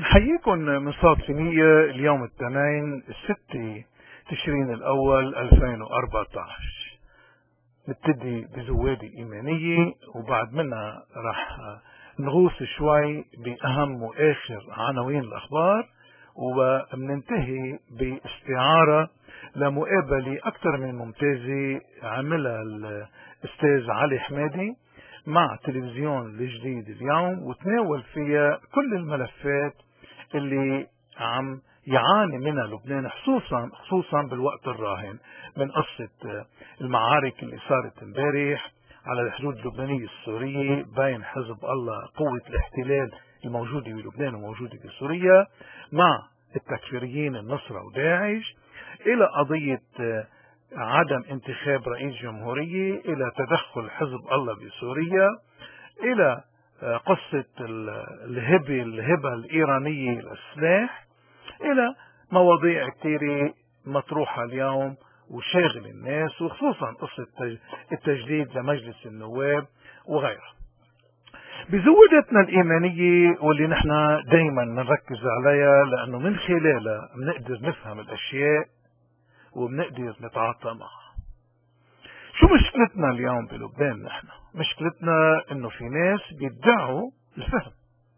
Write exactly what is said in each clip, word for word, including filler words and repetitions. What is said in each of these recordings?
نحييكم من صوت فينية. اليوم الاثنين ستة تشرين الأول ألفين وأربعة عشر. نبتدي بزوادي إيمانية وبعد منها راح نغوص شوي بأهم وآخر عناوين الأخبار، وبننتهي باستعارة لمقابلة أكثر من ممتازة عملها الأستاذ علي حمادي مع تلفزيون الجديد اليوم، وتناول فيها كل الملفات اللي عم يعاني منها لبنان، خصوصا خصوصا بالوقت الراهن، من قصة المعارك اللي صارت امبارح على الحدود اللبنانية السورية بين حزب الله قوة الاحتلال الموجودة بلبنان وموجودة بسوريا مع التكفيريين النصرة وداعش، إلى قضية عدم انتخاب رئيس جمهورية، إلى تدخل حزب الله بسوريا، إلى قصة الهبة الهبة الإيرانية للسلاح، إلى مواضيع كثيرة مطروحة اليوم وشاغل الناس، وخصوصا قصة التجديد لمجلس النواب وغيرها. بزودتنا الإيمانية واللي نحن دايما نركز عليها، لأنه من خلالها بنقدر نفهم الأشياء وبنقدر نتعاطى معها. شو مشكلتنا اليوم بلبنان؟ نحن مشكلتنا انه في ناس بيدعوا الفهم.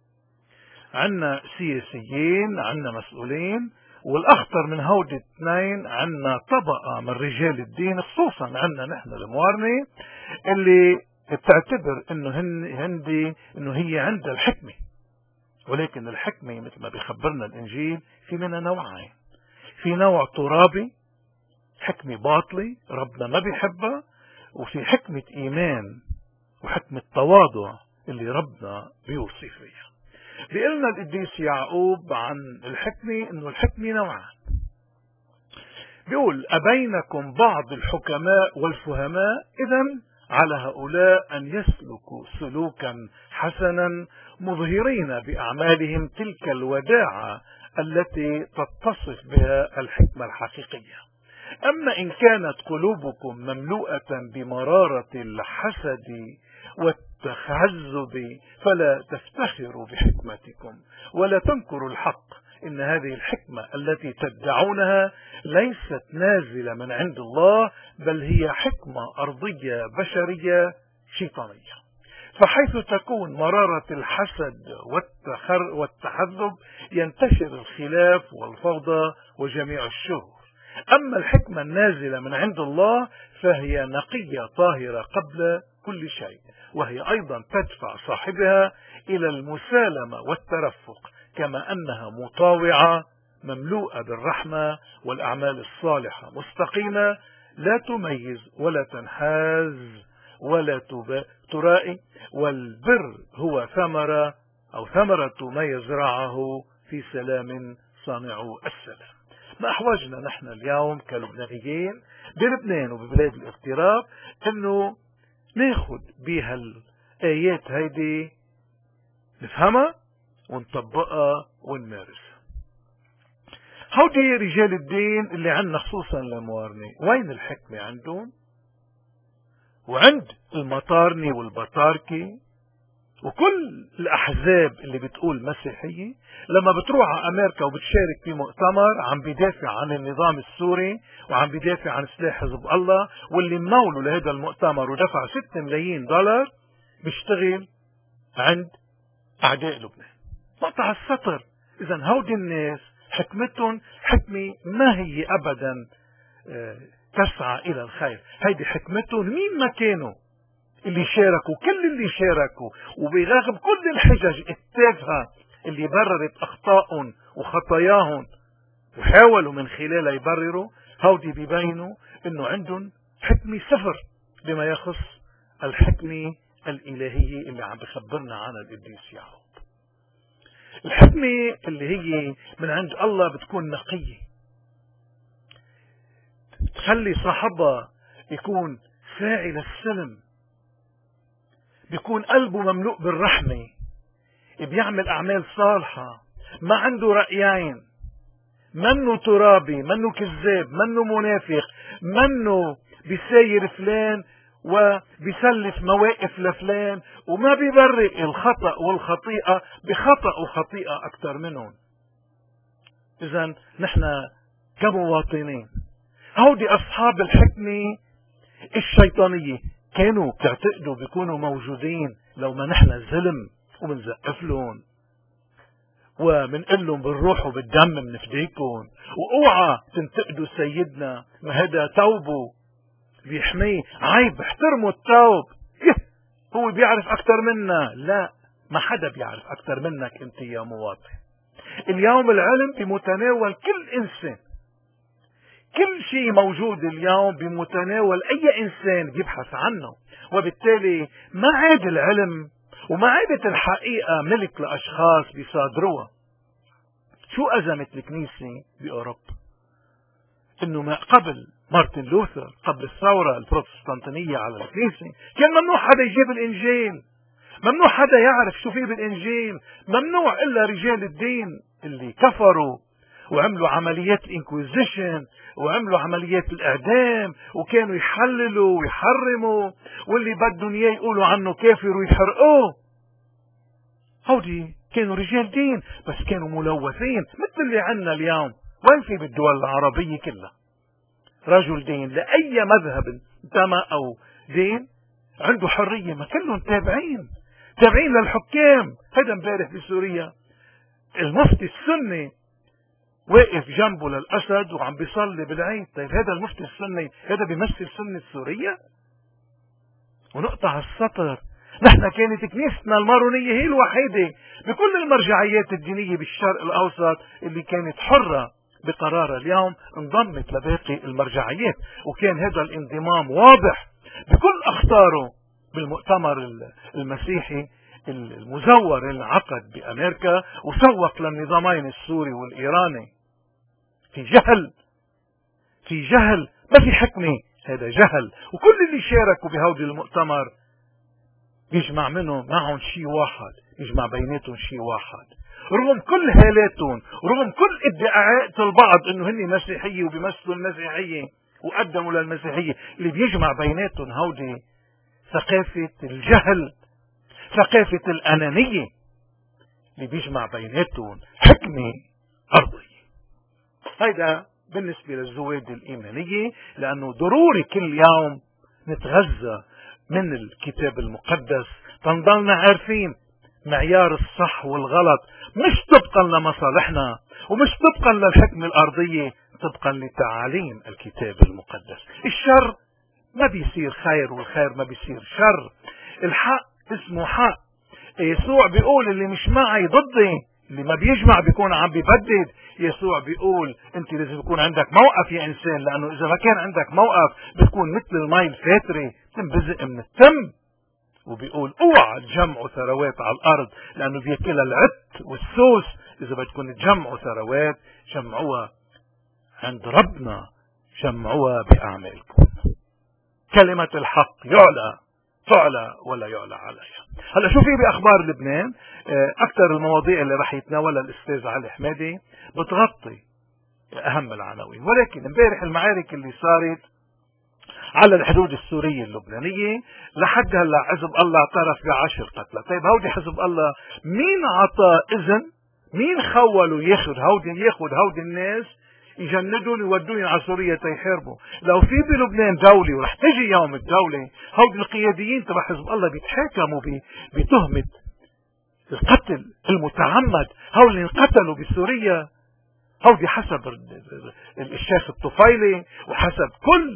عنا سياسيين، عنا مسؤولين، والاخطر من هودي الاثنين عنا طبقة من رجال الدين، خصوصا عنا نحن الموارنة اللي بتعتبر انه هندي انه هي عندها الحكمة، ولكن الحكمة مثل ما بيخبرنا الانجيل في منها نوعين. في نوع ترابي، حكمة باطلة ربنا ما بيحبها، وفي حكمة إيمان وحكمة تواضع اللي ربنا بيوصي فيها. بيقلنا القديس يعقوب عن الحكمة انه الحكمة نوعان. بيقول: أبينكم بعض الحكماء والفهماء، إذن على هؤلاء أن يسلكوا سلوكا حسنا مظهرين بأعمالهم تلك الوداعة التي تتصف بها الحكمة الحقيقية. أما إن كانت قلوبكم مملوءة بمرارة الحسد والتحزب فلا تفتخروا بحكمتكم ولا تنكروا الحق، إن هذه الحكمة التي تدعونها ليست نازلة من عند الله، بل هي حكمة أرضية بشرية شيطانية. فحيث تكون مرارة الحسد والتحزب ينتشر الخلاف والفوضى وجميع الشرور. أما الحكمة النازلة من عند الله فهي نقية طاهرة قبل كل شيء، وهي أيضا تدفع صاحبها إلى المسالمة والترفق، كما أنها مطاوعة مملوءة بالرحمة والأعمال الصالحة، مستقيمة لا تميز ولا تنحاز ولا ترائي، والبر هو ثمرة أو ثمرة ما يزرعه في سلام صانع السلام. ما أحوجنا نحن اليوم كلبنانيين بلبنان وببلاد الاغتراب انه ناخد بها الآيات هيدي، نفهمها ونطبقها ونمارسها. هودي رجال الدين اللي عندنا خصوصا الموارنة، وين الحكمة عندهم؟ وعند المطارني والبطاركي وكل الأحزاب اللي بتقول مسيحية، لما بتروح على أمريكا وبتشارك في مؤتمر عم بيدافع عن النظام السوري وعم بيدافع عن سلاح حزب الله، واللي مموله لهذا المؤتمر ودفع ستة ملايين دولار بيشتغل عند أعداء لبنان. مقطع السطر. إذن هودي الناس حكمتهم حكمة ما هي أبدا تسعى إلى الخير، هيدي حكمتهم مين ما كانوا اللي شاركوا، كل اللي شاركوا، وبرغم كل الحجج التافهة اللي بررت أخطائهم وخطاياهم وحاولوا من خلالها يبرروا، هودي بيبينوا انه عندهم حكمة صفر بما يخص الحكمة الإلهية اللي عم بخبرنا عنها القديس يعقوب. الحكمة اللي هي من عند الله بتكون نقية، تخلي صاحبها يكون فاعل السلم، بيكون قلبه مملوء بالرحمة، بيعمل أعمال صالحة، ما عنده رأيين، منه ترابي، منه كذاب، منه منافق، منه بيساير فلان وبيسلف مواقف لفلان وما بيبرئ الخطأ والخطيئة بخطأ وخطيئة أكثر منهم. إذن نحن كمواطنين هودي أصحاب الحكمة الشيطانية كانوا بتعتقدوا بيكونوا موجودين لو ما نحن الظلم ومنزقف لهم ومنقل لهم بالروح وبالدم منفديكم، واوعى تنتقدوا سيدنا ما هذا توبه بيحميه، عيب احترموا التوب، هو بيعرف اكثر منا. لا، ما حدا بيعرف اكثر منك انت يا مواطن. اليوم العلم بمتناول كل انسان، كل شيء موجود اليوم بمتناول اي انسان بيبحث عنه، وبالتالي ما عاد العلم وما عادت الحقيقة ملك لاشخاص بيصادروها. شو ازمت الكنيسة باوروبا؟ انه ما قبل مارتن لوثر، قبل الثورة البروتستانتية على الكنيسة، كان ممنوع حدا يجيب الانجيل، ممنوع حدا يعرف شو فيه بالانجيل، ممنوع الا رجال الدين اللي كفروا وعملوا عمليات الانكويزيشن وعملوا عمليات الاعدام وكانوا يحللوا ويحرموا، واللي بدهم اياه يقولوا عنه كافر ويحرقوه. هودي كانوا رجال دين بس كانوا ملوثين مثل اللي عنا اليوم. وين في بالدول العربية كلها رجل دين لأي مذهب انتمى أو دين عنده حرية، ما كلهم تابعين تابعين للحكام. هذا امبارح بسوريا المفتي السني واقف جنبه للأسد وعم بيصلي بالعيد. طيب هذا المفتي السني هذا بيمثل سنة سوريا؟ ونقطع السطر، نحن كانت كنيستنا المارونية هي الوحيدة بكل المرجعيات الدينية بالشرق الأوسط اللي كانت حرة بقرارها. اليوم انضمت لباقي المرجعيات، وكان هذا الانضمام واضح بكل أخطاره بالمؤتمر المسيحي المزور اللي عقد بأمريكا وسوق للنظامين السوري والإيراني. في جهل، في جهل، ما في حكمة، هذا جهل. وكل اللي شاركوا بهودي المؤتمر يجمع منهم معهم شيء واحد، يجمع بيناتهم شيء واحد، رغم كل هالاتهم، رغم كل ادعاءات البعض انه هن مسيحية وبيمثلوا المسيحية وقدموا للمسيحية. اللي بيجمع بيناتهم هودي ثقافة الجهل، ثقافة الأنانية، اللي بيجمع بيناتهم حكمة أرضية. هيدا بالنسبة للزواد الإيمانية، لأنه ضروري كل يوم نتغذى من الكتاب المقدس تنضلنا عارفين معيار الصح والغلط، مش طبقا لمصالحنا ومش طبقا للحكمة الأرضية، طبقا لتعاليم الكتاب المقدس. الشر ما بيصير خير والخير ما بيصير شر، الحق اسمه حق. يسوع بيقول اللي مش معي ضدي، اللي ما بيجمع بيكون عم بيبدد. يسوع بيقول انت لازم يكون عندك موقف يا انسان، لانه اذا ما كان عندك موقف بتكون مثل المي الفاترة تنبزق من التم. وبيقول اوعى تجمعوا ثروات على الارض لانه بياكلها العت والسوس. اذا بدكم تجمعوا ثروات جمعوها عند ربنا، جمعوها باعمالكم. كلمة الحق يعلى تعلى ولا يعلى عليها. هلا شو في باخبار لبنان؟ اكثر المواضيع اللي راح يتناولها الاستاذ علي حمادي بتغطي اهم العناوين، ولكن امبارح المعارك اللي صارت على الحدود السورية اللبنانية لحد هلا حزب الله اعترف بعشر قتلى. طيب هودي حزب الله مين عطى اذن، مين خوله ياخذ هودي ياخذ هودي الناس يجندون يودون على سوريا تيحاربوا؟ لو في بلبنان دولة ورح تجي يوم الدولة، هودي القياديين تبع حزب الله بيتحاكموا بتهمة القتل المتعمد. هؤلاء انقتلوا بسوريا، هودي حسب الشيخ الطفيلي وحسب كل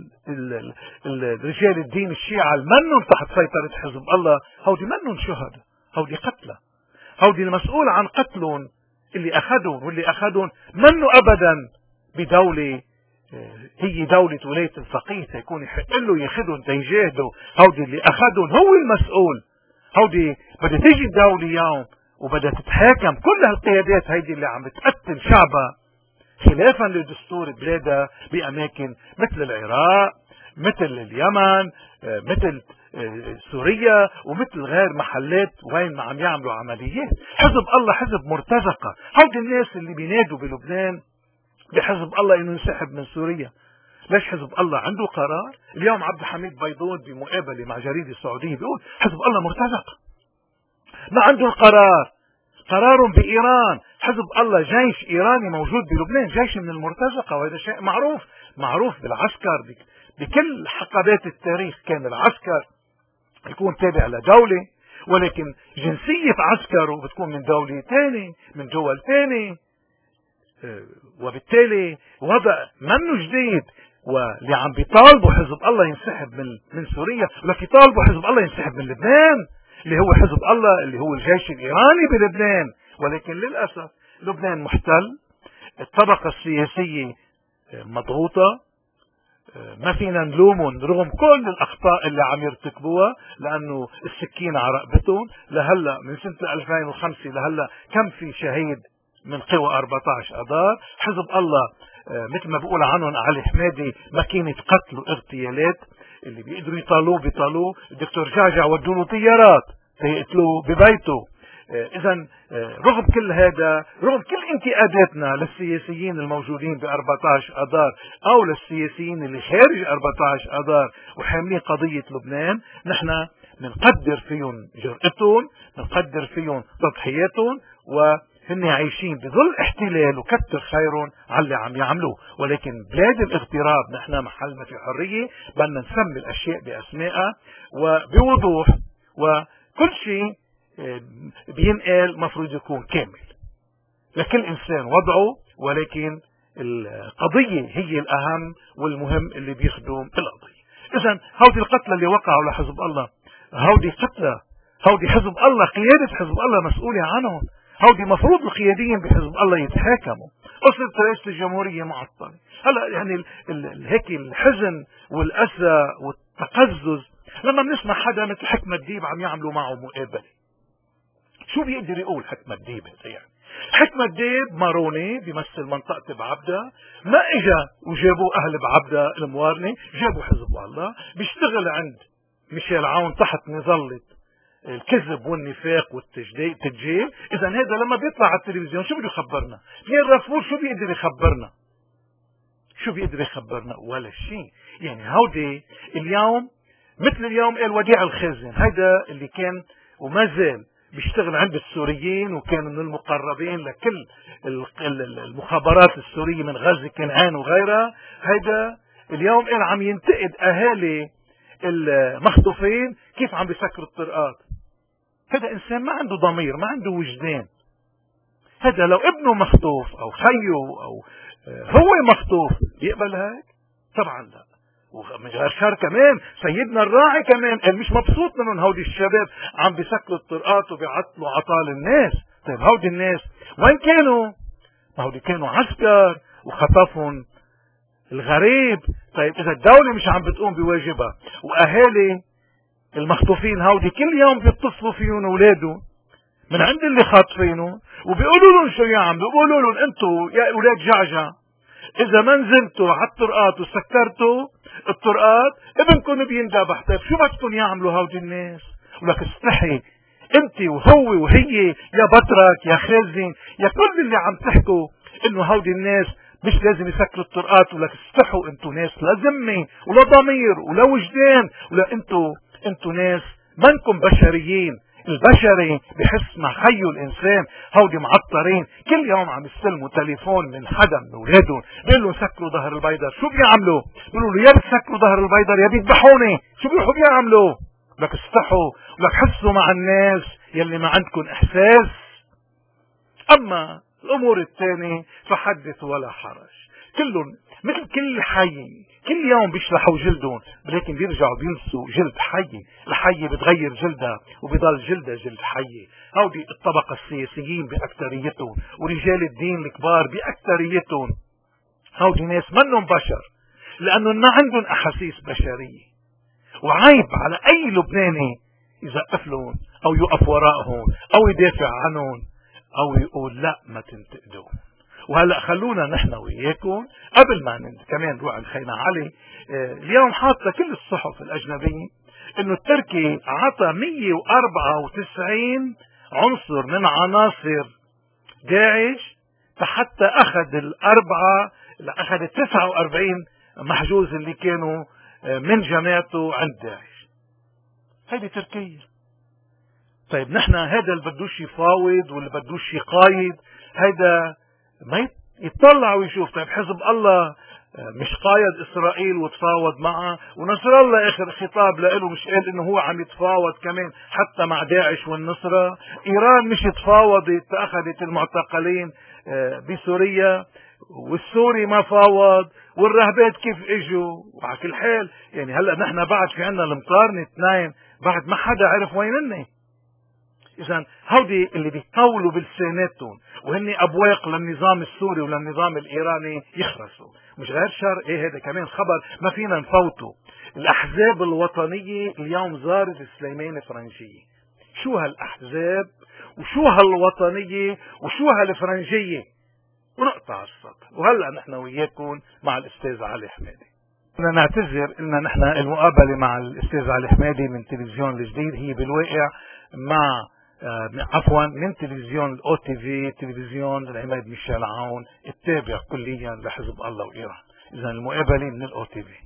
رجال الدين الشيعة المنن تحت سيطرة حزب الله، هودي منن شهداء، هودي قتلى، هودي المسؤول عن قتلهم اللي اخذون، واللي اخذون منه ابدا بدولة هي دولة ولاية الفقيه تكون يحق له ياخذهم تيجاهدوا. هودي اللي اخذهم هو المسؤول. هودي بدها تيجي الدولة يوم وبدها تتحاكم كل هالقيادات هيدي اللي عم بتقتل شعبها خلافا لدستور بلادها باماكن مثل العراق، مثل اليمن، مثل سوريا، ومثل غير محلات وين ما عم يعملوا عمليات. حزب الله حزب مرتزقة. هودي الناس اللي بينادوا بلبنان بحزب الله انه ينسحب من سوريا، ليش حزب الله عنده قرار؟ اليوم عبد الحميد بيضون بمقابلة مع جريدة سعودية بيقول حزب الله مرتزق، ما عنده قرار، قرار بإيران. حزب الله جيش إيراني موجود بلبنان، جيش من المرتزقة، وهذا شيء معروف معروف بالعسكر. بكل حقبات التاريخ كان العسكر يكون تابع لدولة، ولكن جنسية عسكره بتكون من دولة ثانية، من دول ثانية، وبالتالي وضع منه جديد. واللي عم بيطالبوا حزب الله ينسحب من من سوريا، ولكن يطالبوا حزب الله ينسحب من لبنان، اللي هو حزب الله اللي هو الجيش الإيراني بلبنان. ولكن للأسف لبنان محتل، الطبقة السياسية مضغوطة، ما فينا نلومهم رغم كل الأخطاء اللي عم يرتكبوها، لأنه السكين على رقبتهم. لهلا من سنة ألفين وخمسة لهلا كم في شهيد من قوى أربعة عشر أذار. حزب الله مثل ما بقول عنهم علي حمادي ماكينة قتل واغتيالات، اللي بيقدروا يطالوه بيطالوه. الدكتور جعجع ودوا له طيارات يقتلوه ببيته. إذا رغم كل هذا، رغم كل انتقاداتنا للسياسيين الموجودين ب أربعة عشر أذار أو للسياسيين اللي خارج أربعة عشر أذار وحاملين قضية لبنان، نحن بنقدر فيهم جرأتهم، بنقدر فيهم تضحياتهم، وهن عايشين بظل احتلال وكتر خيرهم على اللي عم يعملوه. ولكن بلاد الاغتراب نحن محلنا في حرية، بدنا نسمي الأشياء بأسمائها وبوضوح، وكل شيء بينقال مفروض يكون كامل لكل إنسان وضعه، ولكن القضية هي الأهم والمهم اللي بيخدم القضية. إذن هودي القتلى اللي وقعوا لحزب الله، هودي قتلى، هودي حزب الله، قيادة حزب الله مسؤولة عنهم، هودي مفروض القياديين بحزب الله يتحاكموا. أصل رئيس الجمهورية معطل. هلا يعني ال ال هيك الحزن والأسى والتقزز لما بنسمع حدا مثل حكمة ديب عم يعملوا معه مقابلة، شو بيقدر يقول حكمة ديب؟ يعني حكمة ديب ماروني بيمثل منطقة بعبدة، ما اجا وجابوا اهل بعبدة الموارنة، جابوا حزب الله بيشتغل عند ميشيل عون تحت مظلة الكذب والنفاق والتجيل. اذا هذا لما بيطلع على التلفزيون شو بده يخبرنا؟ مين رفور شو بيقدر يخبرنا؟ شو بيقدر يخبرنا؟ ولا شيء. يعني هودي اليوم مثل اليوم قال وديع الخازن، هذا اللي كان وما زال بيشتغل عند السوريين وكان من المقربين لكل المخابرات السورية من غزة كنعان وغيرها. هذا اليوم قال عم ينتقد اهالي المخطوفين كيف عم بيسكروا الطرقات. هذا انسان ما عنده ضمير، ما عنده وجدان. هذا لو ابنه مخطوف او خيه او هو مخطوف يقبل هيك؟ طبعا لا. ومن غير شر كمان سيدنا الراعي كمان قال مش مبسوط منهم هودي الشباب عم بيسكروا الطرقات وبيعطلوا عطال الناس. طيب هودي الناس وين كانوا؟ ما هودي كانوا عسكر وخطفهم الغريب. طيب اذا الدولة مش عم بتقوم بواجبها واهالي المخطوفين هودي كل يوم بيتصلوا فيهم اولاده من عند اللي خاطفينه وبيقولوا لهم شو يعملوا، بيقولوا لهم انتوا يا اولاد جعجع اذا ما نزلتوا على الطرقات وسكرتوا الطرقات ابنكم بيندبح. طيب شو بدكم يعملوا هودي الناس؟ ولك استحي انت وهو وهي يا بطرك يا خازن يا كل اللي عم تحكوا انه هودي الناس مش لازم يسكروا الطرقات، ولك استحوا انتوا ناس لا ذمه ولا ضمير ولا وجدان، ولا انتوا انتوا ناس منكم بشريين. البشري بحس مع خيو الانسان. هودي معطرين كل يوم عم يستلموا تليفون من حدا من اولادهم بيقول له سكروا ظهر البيضر. شو بيعملوا؟ بيقولوا له يا بتسكروا ظهر البيضر يا بيذبحوني. شو بيروحوا بيعملوا؟ لك استحوا، لك حسوا مع الناس يلي ما عندكم احساس. اما الامور الثانيه فحدث ولا حرج. كلهم مثل كل حي كل يوم بيشلحوا جلدهم، لكن بيرجعوا بيلبسوا جلد حي. الحي بتغير جلدها وبيضل جلدها جلد حي. هودي الطبقة السياسيين بأكثريتهم ورجال الدين الكبار بأكثريتهم هودي ناس منهم بشر، لأنهم ما عندهم أحاسيس بشرية. وعيب على أي لبناني يزقف لهم أو يقف وراءهم أو يدافع عنهم أو يقول لا ما تنتقدوا. وهلا خلونا نحن وياكم قبل ما كمان نروح على خينا علي. اه اليوم حاطه كل الصحف الاجنبيه انه التركي عطى مية وأربعة وتسعين عنصر من عناصر داعش حتى اخذ الاربعه اخذ تسعة وأربعين محجوز اللي كانوا من جماعته عند داعش. هيدي تركيا. طيب نحن هذا اللي بدوش يفاوض واللي بدوش يقايد، هيدا ما يطلع ويشوف. طيب حزب الله مش قايد إسرائيل وتفاوض معه، ونصر الله آخر خطاب له مش قال إنه هو عم يتفاوض كمان حتى مع داعش والنصرة. إيران مش تفاوضت فأخذت المعتقلين بسوريا، والسوري ما فاوض، والرهبات كيف اجوا. وعلى كل حال يعني هلا نحن بعد في عنا المقارنة اثنين بعد ما حدا عرف وينن. اذا هودي اللي بيقولوا بلساناتهم وهن ابواق للنظام السوري وللنظام الايراني يخرسوا. مش غير شر، ايه هذا كمان خبر ما فينا نفوته. الاحزاب الوطنية اليوم زارت السليمانية فرنجية. شو هالاحزاب وشو هالوطنية وشو هالفرنجية، ونقطع السطر. وهلا نحن وياكم مع الاستاذ علي حمادي. بدنا نعتذر ان نحن المقابله مع الاستاذ علي حمادي من تلفزيون الجديد هي بالواقع مع آه عفوا من تلفزيون الاو تي في، تلفزيون العماد ميشيل عون التابع كليا لحزب الله وايران. اذا المقابله من الاو تي في.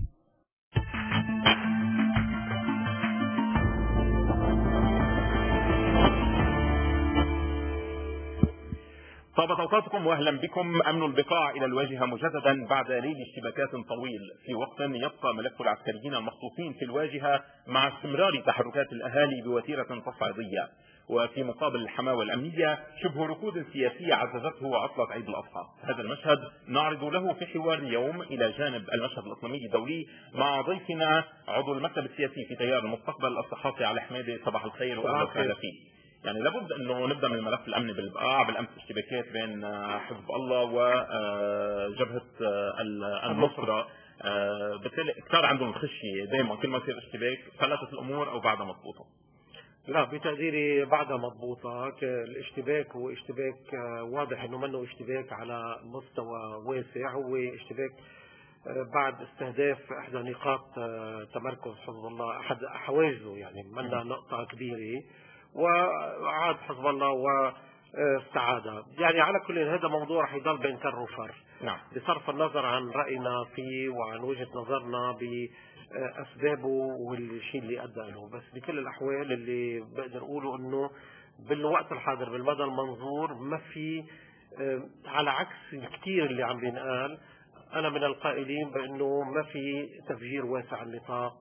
طابت اوقاتكم واهلا بكم. امن البقاع الى الواجهه مجددا بعد ليل اشتباكات طويل، في وقت يبقى ملف العسكريين المخطوفين في الواجهه مع استمرار تحركات الاهالي بوتيره تصعيديه، وفي مقابل الحماوه الامنيه شبه ركود سياسيه عززته عطله عيد الاضحى. هذا المشهد نعرض له في حوار اليوم الى جانب المشهد الاقليمي الدولي مع ضيفنا عضو المكتب السياسي في تيار المستقبل الصحافي علي حمادي. صباح الخير واهلا وسهلا فيك. يعني لابد انه نبدا من الملف الامني بالبقاع. بالامس اشتباكات بين حزب الله وجبهه النصره، بالتالي كثار عندهم الخشيه دائما كل ما يصير اشتباك فلتت الامور او بعدها مضبوطه. لا، بتقديري بعدها مضبوطه. الاشتباك هو اشتباك واضح انه منه اشتباك على مستوى واسع، هو اشتباك بعد استهداف احدى نقاط تمركز حزب الله، احد حواجزه، يعني منها نقطه كبيره، وعاد حزب الله واستعادة. يعني على كل هذا موضوع رح يضل بين كر وفر. نعم. بصرف النظر عن رأينا فيه وعن وجهة نظرنا بأسبابه والشيء اللي أدى له، بس بكل الأحوال اللي بقدر أقوله أنه بالوقت الحاضر بالمدى المنظور ما في، على عكس الكثير اللي عم بينقال، أنا من القائلين بأنه ما في تفجير واسع النطاق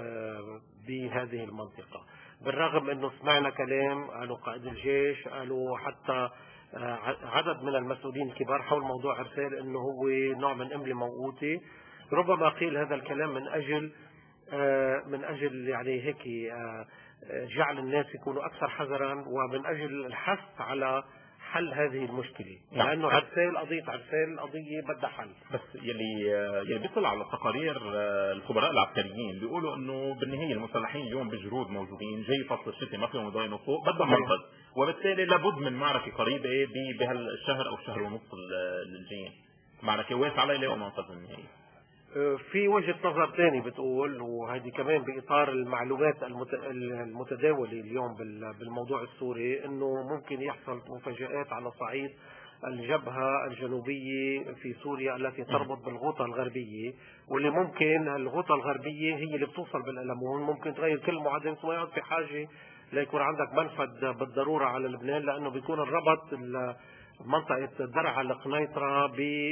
بهذه المنطقة. بالرغم انه سمعنا كلام قالوا قائد الجيش، قالوا حتى عدد من المسؤولين الكبار حول موضوع ارسال انه هو نوع من املة موقوتة. ربما قيل هذا الكلام من اجل من اجل يعني هيك جعل الناس يكونوا اكثر حذرا، ومن اجل الحث على حل هذه المشكلة. نعم. لأنه عرسال قضية عرسال قضية بدها حل. بس يلي يلي بيطلع على تقارير الخبراء العسكريين بيقولوا انه بالنهاية المسلحين اليوم بجرود موجودين، جاي فصل الشتاء ما فيهم يضاينوا فوق، بدهم منقذ، وبالتالي لابد من معركة قريبة بهالشهر او الشهر ونص الجايين، معركة واسعة ليلاقوا منقذ النهائي. في وجهة نظر ثاني بتقول، وهذه كمان بإطار المعلومات المتداولة اليوم بالموضوع السوري، انه ممكن يحصل مفاجآت على صعيد الجبهة الجنوبية في سوريا التي تربط بالغوطة الغربية، واللي ممكن الغوطة الغربية هي اللي بتوصل بالألمون، ممكن تغير كل معادلة وما يعد في حاجة ليكون عندك منفذ بالضرورة على لبنان، لأنه بيكون الربط منطقة درعا القنيطرة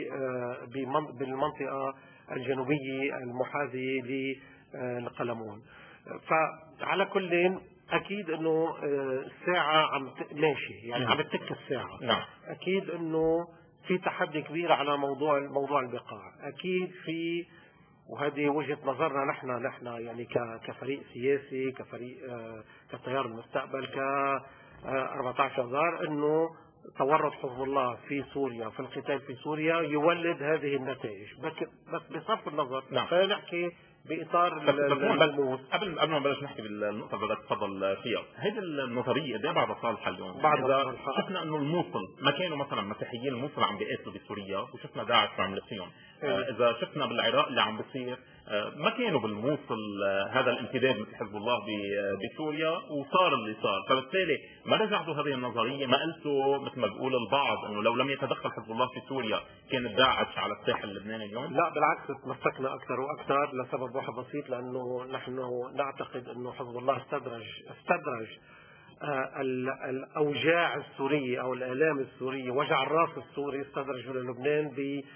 بالمنطقة الجنوبية المحاذية للقلمون. فعلى كل اكيد انه الساعة عم ماشي، يعني عم تتك الساعة. نعم. اكيد انه في تحدي كبير على موضوع موضوع البقاع، اكيد في، وهذه وجهة نظرنا نحن نحن يعني كفريق سياسي، كفريق كتيار المستقبل، ك أربعة عشر آذار، انه تورط حزب الله في سوريا في القتال في سوريا يولد هذه النتائج. بس بصرف النظر، نعم. خلينا نحكي باطار الملموس. قبل قبل ما نبلش نحكي بالنقطه اللي بدك تفضل فيها، هيدي النظريه قد ايه بعد صالحه اليوم؟ بعد اذا شفنا انه الموصل ما كانوا مثلا مسيحيين الموصل عم بيقاتلوا بسوريا، وشفنا داعش عم يصيهم، آه اذا شفنا بالعراق اللي عم بيصير، ما كانوا بالموصل هذا الامتداد مثل حزب الله بسوريا وصار اللي صار، فبالتالي ما رجعتوا هذه النظريه، ما قلتوا مثل ما بيقول البعض انه لو لم يتدخل حزب الله في سوريا كانت داعش على الساحل اللبناني اليوم؟ لا بالعكس، تمسكنا اكثر واكثر لسبب واحد بسيط، لانه نحن نعتقد انه حزب الله استدرج استدرج الاوجاع السوريه او الالام السوريه، وجع الراس السوري استدرجه للبنان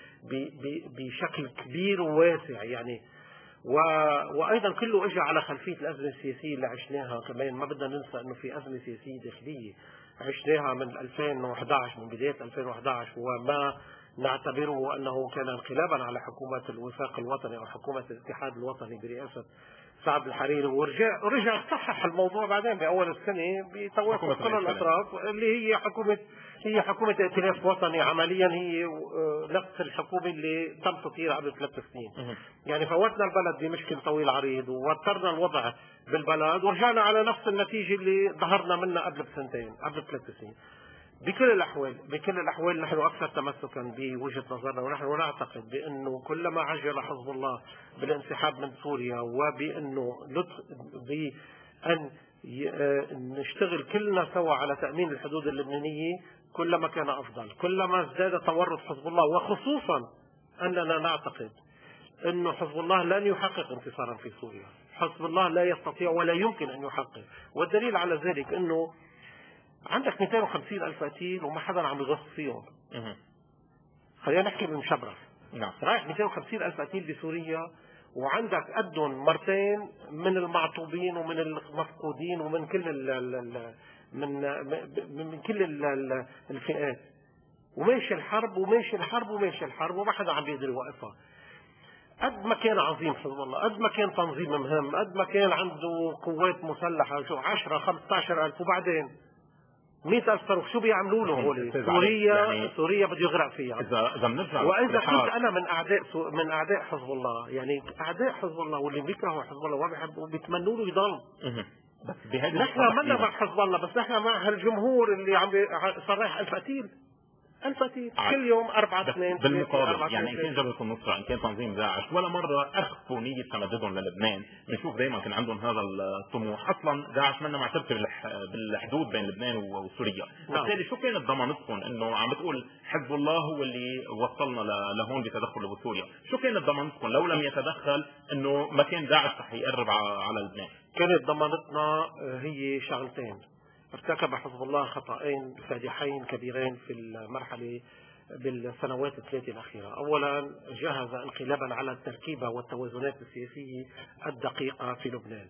بشكل كبير وواسع يعني. وايضا كله اجى على خلفيه الازمه السياسيه اللي عشناها. كمان ما بدنا ننسى انه في ازمه سياسيه داخليه عشناها من ألفين وأحد عشر، من بدايه ألفين وأحد عشر، وما نعتبره انه كان انقلابا على حكومه الوفاق الوطني او حكومه الاتحاد الوطني برئاسه سعد الحريري، ورجع ورجع صحح الموضوع بعدين باول السنه بتوافق كل الاطراف، اللي هي حكومه هي حكومه ائتلاف وطني، عمليا هي نفس الحكومه اللي تم تطهيرها قبل ثلاث سنين. يعني فوتنا البلد بمشكل طويل عريض ووترنا الوضع بالبلد ورجعنا على نفس النتيجه اللي ظهرنا منها قبل بسنتين قبل ثلاث سنين. بكل الاحوال بكل الاحوال نحن اكثر تمسكا بوجهه نظرنا، ونحن نعتقد بانه كلما عجل حزب الله بالانسحاب من سوريا وبانه بان نشتغل كلنا سوا على تامين الحدود اللبنانيه كلما كان افضل، كلما ازداد تورط حزب الله، وخصوصا اننا نعتقد انه حزب الله لن يحقق انتصارا في سوريا. حزب الله لا يستطيع ولا يمكن ان يحقق، والدليل على ذلك انه عندك مئتين وخمسين ألف قتيل وما حدا عم يغص فيهم. خلينا نحكي بالمشبرة. نعم. رايح مئتين وخمسين ألف قتيل بسوريا، وعندك قدهم مرتين من المعطوبين ومن المفقودين ومن كل ال ال من من كل ال الفئات، وماشي الحرب وماشي الحرب وماشي الحرب وما حدا عم بيقدر يوقفها. قد ما كان عظيم حزب الله، قد ما كان تنظيم مهم، قد ما كان عنده قوات مسلحة شو عشرة خمسة عشر ألف، وبعدين مئة ألف صاروخ، شو بيعملوا له هولي؟ سوريا يعني سوريا بده يغرق فيها. إذا إذا بنرجع وإذا كنت أنا من أعداء من أعداء حزب الله، يعني أعداء حزب الله واللي بيكرهوا حزب الله وما بيحبوا بيتمنوا له يضل. بس بهذه نحن منا مع حزب الله، بس نحن مع هالجمهور اللي عم صرح ألف قتيل ألف قتيل كل يوم أربعة اثنين. بالمقابل يعني إن كان جبهة النصرة إن كان تنظيم داعش ولا مرة أخفوا نية تمددهم للبنان. بنشوف دائما كان عندهم هذا الطموح. أصلا داعش منا معترفة بالحدود بين لبنان وسوريا. بالتالي شو كانت ضمانتكم إنه عم بتقول حزب الله هو اللي وصلنا لهون بتدخله بسوريا؟ شو كانت ضمانتكم لو لم يتدخل إنه ما كان داعش رح يقرب على لبنان؟ كانت ضمانتنا هي شغلتين. ارتكب حزب الله خطأين فادحين كبيرين في المرحلة بالسنوات الثلاثة الأخيرة. أولا جهز انقلابا على التركيبة والتوازنات السياسية الدقيقة في لبنان.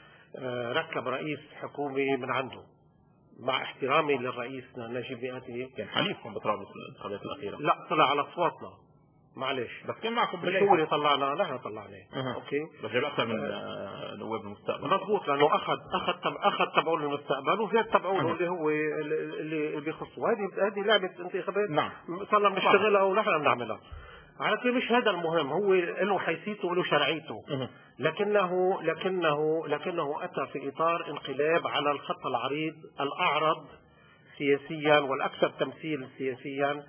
ركب رئيس حكومي من عنده، مع احترامي للرئيس نجيب مئاتي كان حليفكم بطرابلس الانتخابات الأخيرة. لا طلع على أصواتنا، معلش بس كان معكم مش هو اللي طلعنا، نحن طلعناه. أه. اوكي بس جاب اكثر من أه. نواب المستقبل. مضبوط، لانه اخذ اخذ تب... اخذ تبعه للمستقبل وزاد تبعه أه. اللي هو اللي بيخصه. هذه هذه لعبه انتخابات. نعم صرنا بنشتغلها ونحن بنعملها. على كل مش هذا المهم، هو له حيثيته وله شرعيته. أه. لكنه لكنه لكنه اتى في اطار انقلاب على الخط العريض الاعرض سياسيا والاكثر تمثيل سياسيا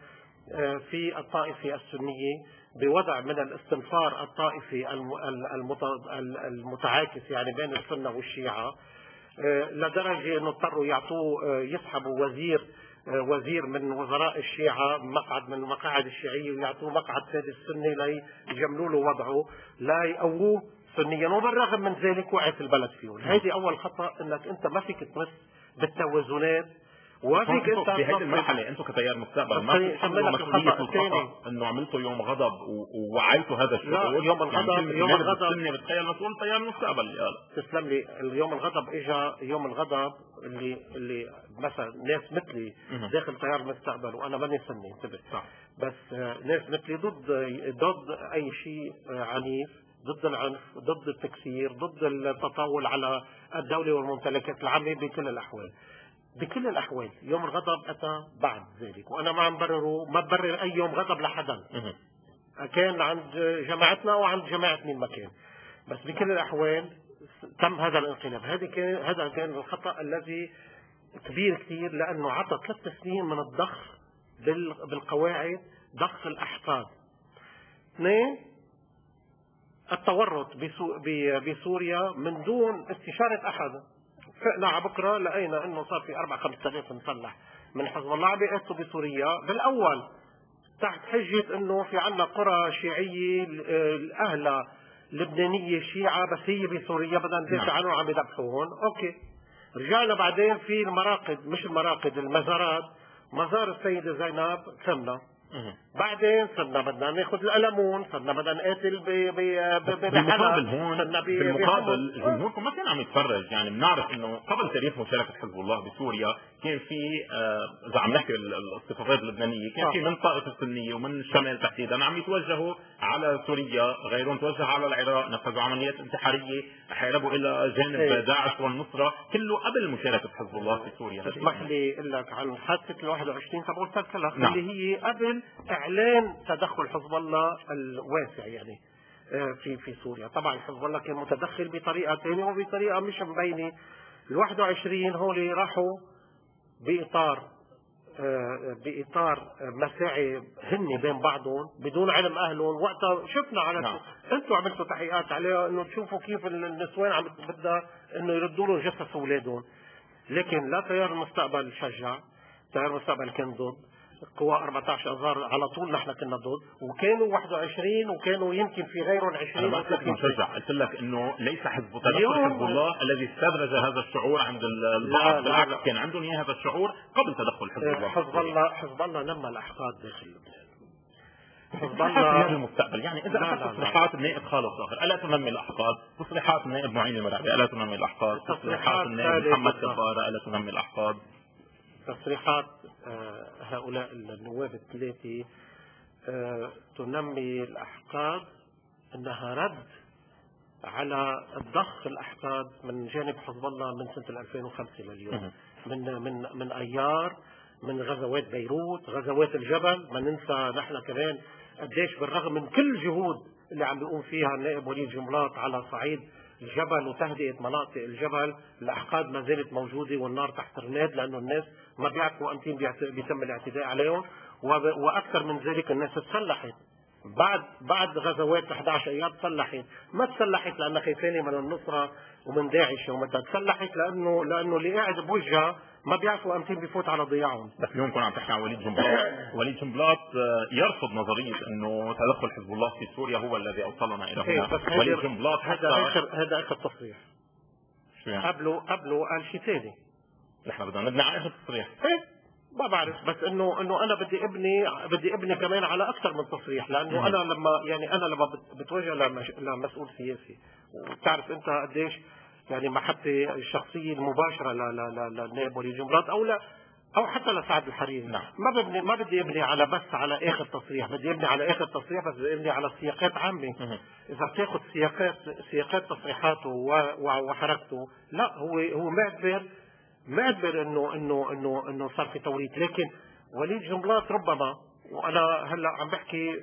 في الطائفة السنية، بوضع من الاستنفار الطائفي المتعاكس يعني بين السنة والشيعة، لدرجة انه اضطروا يعطوه يسحبوا وزير وزير من وزراء الشيعة، مقعد من المقاعد الشيعية، ويعطوه مقعد سادس سني ليجملوا له وضعه، لا يقووه سنيا، وبالرغم من ذلك وقعت البلد فيه. هذه اول خطأ، انك انت ما فيك تمس بالتوازنات وفيك انت في هذه المرحله. انتم كتيار مستقبل ما تتحملوا مسؤوليه الخطا انه عملتوا يوم غضب ووعيتوا هذا الشعور. يوم الغضب يعني يوم الغضب السنه بتخيل مسؤول تيار المستقبل. يلا تسلم لي. اليوم الغضب اجى يوم الغضب اللي اللي مثلا ناس مثلي داخل تيار المستقبل، وانا ماني سني انتبه، بس ناس مثلي ضد ضد اي شيء عنيف، ضد العنف، ضد التكسير، ضد التطاول على الدوله والممتلكات العامه. بكل الاحوال بكل الأحوال يوم الغضب أتى بعد ذلك، وأنا ما عم برره، ما برر أي يوم غضب لحدا، كان عند جماعتنا وعند جماعة مين ما كان، بس بكل الأحوال تم هذا الانقلاب. هذا كان هذا كان الخطأ الذي كبير كثير، لأنه عطى ثلاث سنين من الضخ بالقواعد، ضخ الأحقاد. اثنين التورط بسوريا من دون استشارة أحد. فقنا على بكرة لقينا أنه صار في أربع خمس آلاف مسلح من حزب الله عم يقاتلوا بسوريا بالأول تحت حجة أنه في عنا قرى شيعية الأهلة لبنانية شيعة بس هي بسوريا بدنا ندافع عنهم عم يذبحوهم. أوكي، رجعنا بعدين في المراقد، مش المراقد، المزارات، مزار السيدة زينب ثمنا. بعدين صرنا بدنا ناخذ القلمون، صرنا بدنا نقاتل بالمقابل هون. بالمقابل جمهوركم ما كان عم يتفرج، يعني بنعرف انه قبل تاريخ مشاركه حزب الله بسوريا كان في اذا عم نحكي الاصطفافات اللبنانيه كان في من طائفه السنيه ومن الشمال تحديدا عم يتوجهوا على سوريا، غيرهم توجه على العراق، نفذوا عمليات انتحاريه، حاربوا الى جانب ايه. داعش والنصره، كله قبل مشاركه حزب الله في سوريا. اسمح لي اقول لك عن حادثه ال واحد وعشرين تبع الفلفله نعم. اللي هي قبل اعلان تدخل حزب الله الواسع يعني في في سوريا. طبعا حزب الله كان متدخل بطريقه ثانيه وبطريقه مش مبينه. ال واحد وعشرين هول راحوا باطار باطار مساعي هن بين بعضهم بدون علم اهلهم. وقتها شفنا على نعم. انتم عملتوا تحقيقات عليها انه تشوفوا كيف النسوان عم بدها انه يردوا لهم جثث اولادهم، لكن لا تيار المستقبل شجع، تيار المستقبل كان ضد، قوى أربعة عشر اذار على طول نحن كنا ضد، وكانوا واحد وعشرين وكانوا يمكن في غيرهم عشرين. انا ما قلت لك مشجع، قلت لك انه ليس حزب تدخل حزب الله الذي استدرج هذا الشعور عند البعض، بالعكس كان عندهم اياه هذا الشعور قبل تدخل حزب الله. حزب الله حزب الله نمى الاحقاد داخل لبنان. حزب الله المستقبل، يعني اذا اخذت تصريحات النائب خالد ظاهر الا تنمي الاحقاد، تصريحات النائب معين المرعي الا تنمي الاحقاد، تصريحات النائب محمد كفاره الا تنمي الاحقاد، تصريحات هؤلاء النواب الثلاثه تنمي الاحقاد، انها رد على الضخ الاحقاد من جانب حزب الله من سنه ألفين وخمسة لليوم، من من من ايار، من غزوات بيروت، غزوات الجبل. ما ننسى نحن كمان قديش بالرغم من كل الجهود اللي عم بيقوم فيها النائب وليد جملات على صعيد الجبل وتهدئه مناطق الجبل، الاحقاد ما زالت موجوده والنار تحت رماد، لانه الناس ما بيعرفوا امتى بيتم الاعتداء عليهم. واكثر من ذلك الناس تسلحت بعد بعد غزوات أحد عشر ايار، تسلحت، ما تسلحت لانها خايفين من النصره ومن داعش، ومتى تسلحت لانه لانه اللي قاعد بوجهها ما بيعرفوا امتى بيفوت على ضياعهم. بس اليوم كنا عم تحكي عن وليد جنبلاط، وليد جنبلاط يرفض نظريه انه تدخل حزب الله في سوريا هو الذي اوصلنا الى هنا. وليد جنبلاط هذا اخر هذا اخر تصريح. يعني؟ قبله قبله قال شيء ثاني. نحن بدنا نبني على اخر تصريح. ايه ما بعرف، بس انه انه انا بدي ابني بدي ابني كمان على اكثر من تصريح، لانه م. انا لما يعني انا لما بتوجه لمسؤول سياسي، وبتعرف انت قديش يعني محبتي الشخصيه المباشره للنائب وليد جملات او لا او حتى لسعد الحريري. نعم. ما بدي ما بدي ابني على بس على اخر تصريح، بدي ابني على اخر تصريح، بس بدي ابني على سياقات عامه. م. اذا بتاخذ سياقات سياقات تصريحاته وحركته، لا هو هو معتبر معتبر انه انه انه انه صار في توريط. لكن وليد جملات ربما، وانا هلا عم بحكي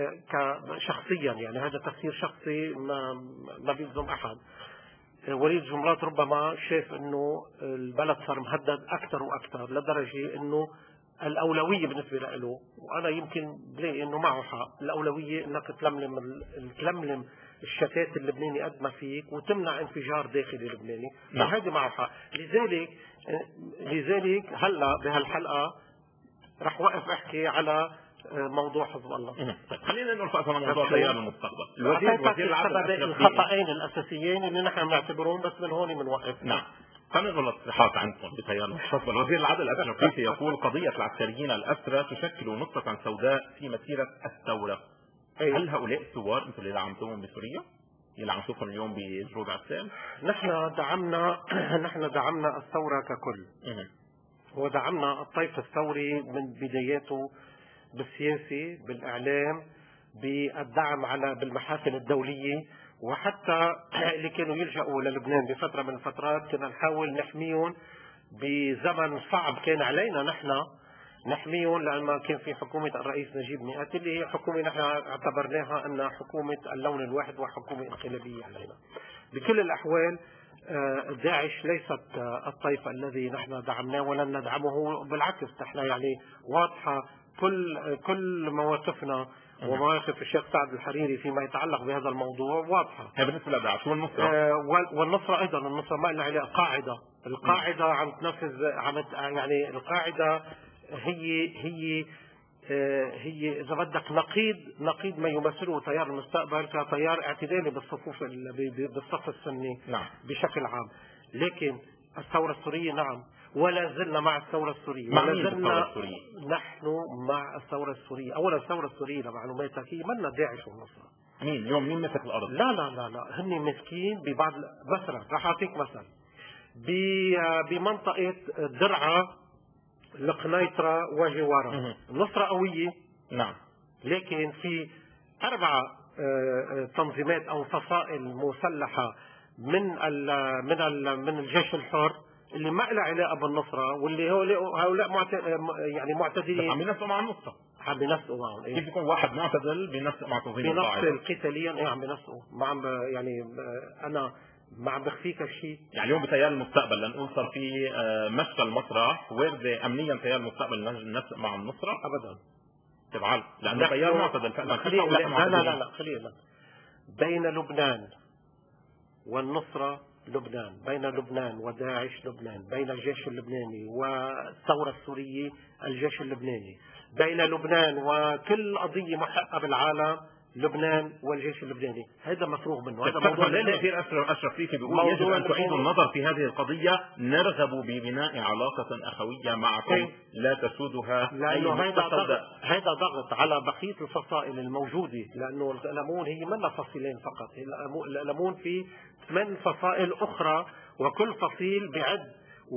كشخصيا يعني هذا تفسير شخصي ما ما بيلزم احد، وليد جملات ربما شايف انه البلد صار مهدد اكثر واكثر لدرجه انه الاولويه بالنسبه له، وانا يمكن بلاقي انه معه حق، الاولويه انك تلملم تلملم الشتات اللبناني قد ما فيك وتمنع انفجار داخلي لبناني، وهذا معه حق. لذلك لذلك هلا بهالحلقه رح وقف احكي على موضوع حزب الله. خلينا نرفع على موضوع تيار المستقبل. الوزير وزير العدل الخطأين الاساسيين اللي نحن بنعتبرهم، بس من هون بنوقف. نعم. خلينا نقول التصريحات عندكم بتيار المستقبل. وزير العدل الافريقي يقول قضيه العسكريين الاسرى تشكل نقطه سوداء في مسيره الثوره. أيه. هل هؤلاء الثوار انتم اللي دعمتوهم بسوريا؟ اللي عم نشوفهم اليوم بجنوب عسال؟ نحن دعمنا نحن دعمنا الثوره ككل. م- ودعمنا الطيف الثوري من بداياته بالسياسي، بالاعلام، بالدعم على بالمحافل الدوليه، وحتى اللي كانوا يلجأوا للبنان بفتره من الفترات كنا نحاول نحميهم بزمن صعب كان علينا نحن نحميهم، لأن كان في حكومة الرئيس نجيب مئات اللي هي حكومة نحن اعتبرناها أنها حكومة اللون الواحد وحكومة انقلابية علينا. بكل الأحوال داعش ليست الطيف الذي نحن دعمناه ولن ندعمه، بالعكس نحن يعني واضحة كل كل مواقفنا ومواقف الشيخ سعد الحريري فيما يتعلق بهذا الموضوع واضحة. هي بالنسبة لداعش والنصرة. آه والنصرة أيضا، النصرة ما لها عليها قاعدة، القاعدة عم تنفذ، عم يعني القاعدة هي هي آه هي إذا بدك نقيض نقيض ما يمثله تيار المستقبل كتيار اعتدالي بالصفوف بالصف السني. نعم. بشكل عام. لكن الثورة السورية نعم، ولا زلنا مع الثورة السورية. مع ولا مين زلنا الثورة السورية؟ نحن مع الثورة السورية. أولا الثورة السورية لمعلوماتك هي منا داعش والنصرة. مين اليوم مين مسك الأرض؟ لا لا لا لا هن مسكين ببعض. مثلا راح أعطيك مثل بمنطقة درعا القنيطرة وجوارها النصرة قوية. نعم. لكن في أربعة تنظيمات أو فصائل مسلحة من ال من ال من الجيش الحر اللي ما لها علاقه بالنصره، واللي هؤلاء معت... يعني معتدلين. عم ينسقوا مع النصره. عم بينسقوا معهم. كيف بيكون واحد معتدل بينسق مع تنظيم القاعده؟ بينسق قتاليا. ايه عم بينسقوا. ما عم يعني انا ما عم بخفيك شيء. يعني اليوم بتيار المستقبل لنقول صار في مشى المسرح وارده امنيا تيار المستقبل ننسق مع النصره؟ ابدا. تبعال لانه تيار معتدل فعلا. لا لا لا لا خلينا بين لبنان والنصرة لبنان، بين لبنان وداعش لبنان، بين الجيش اللبناني والثورة السورية الجيش اللبناني، بين لبنان وكل قضية محققة بالعالم لبنان والجيش اللبناني. هذا مفروغ منه. هذا موضوع الوزير أشرف أشرف فيكي بيقول يجب أن تعيدوا النظر في هذه القضية، نرغب ببناء علاقة أخوية معكم لا تسودها أي نقطة سوداء. هذا ضغط على بقية الفصائل الموجودة، لأنه الألمون هي منا فصيلين فقط، الألمون في ثمان فصائل أخرى وكل فصيل بعد،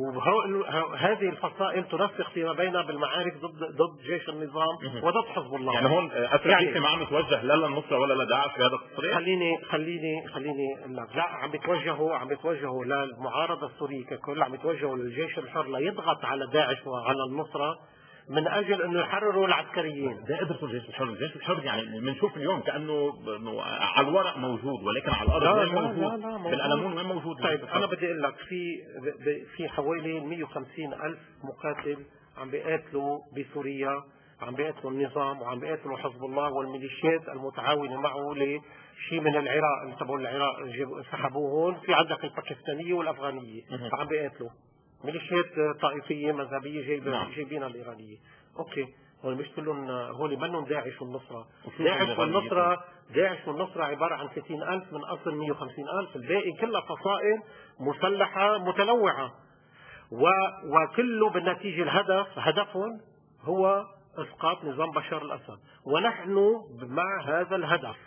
وهذه الفصائل تنسق فيما بينها بالمعارك ضد ضد جيش النظام وضد حزب الله. يعني هون أشرف يعني فيكي ما عم يتوجه لا للنصرة ولا لداعش في هذا التصريح؟ خليني خليني خليني لا عم بيتوجهوا عم بيتوجهوا للمعارضة السورية ككل، عم بيتوجهوا للجيش الحر ليضغط على داعش وعلى النصرة من اجل انه يحرروا العسكريين. ده قدرته الجيش الحر، الجيش الحر يعني بنشوف اليوم كانه على الورق موجود ولكن على الارض وين موجود؟ بالألمون وين موجود؟ طيب انا بدي اقول لك في في حوالي مئة وخمسين ألف مقاتل عم بيقاتلوا بسوريا، عم بيقاتلوا النظام وعم بيقاتلوا حزب الله والميليشيات المتعاونه معه لشيء من العراق اللي تبعوا العراق سحبوه هون. في عندك الباكستانيه والافغانيه فعم بيقاتلوا ميليشيات طائفيه مذهبيه جايبين جايبينها الايرانيه. اوكي هول مش كلهم، هول منهم داعش والنصره. داعش والنصره داعش والنصره عباره عن ستين ألف من اصل مئة وخمسين ألف، الباقي كلها فصائل مسلحه متنوعه و... وكله بالنتيجه الهدف هدفهم هو اسقاط نظام بشار الاسد، ونحن مع هذا الهدف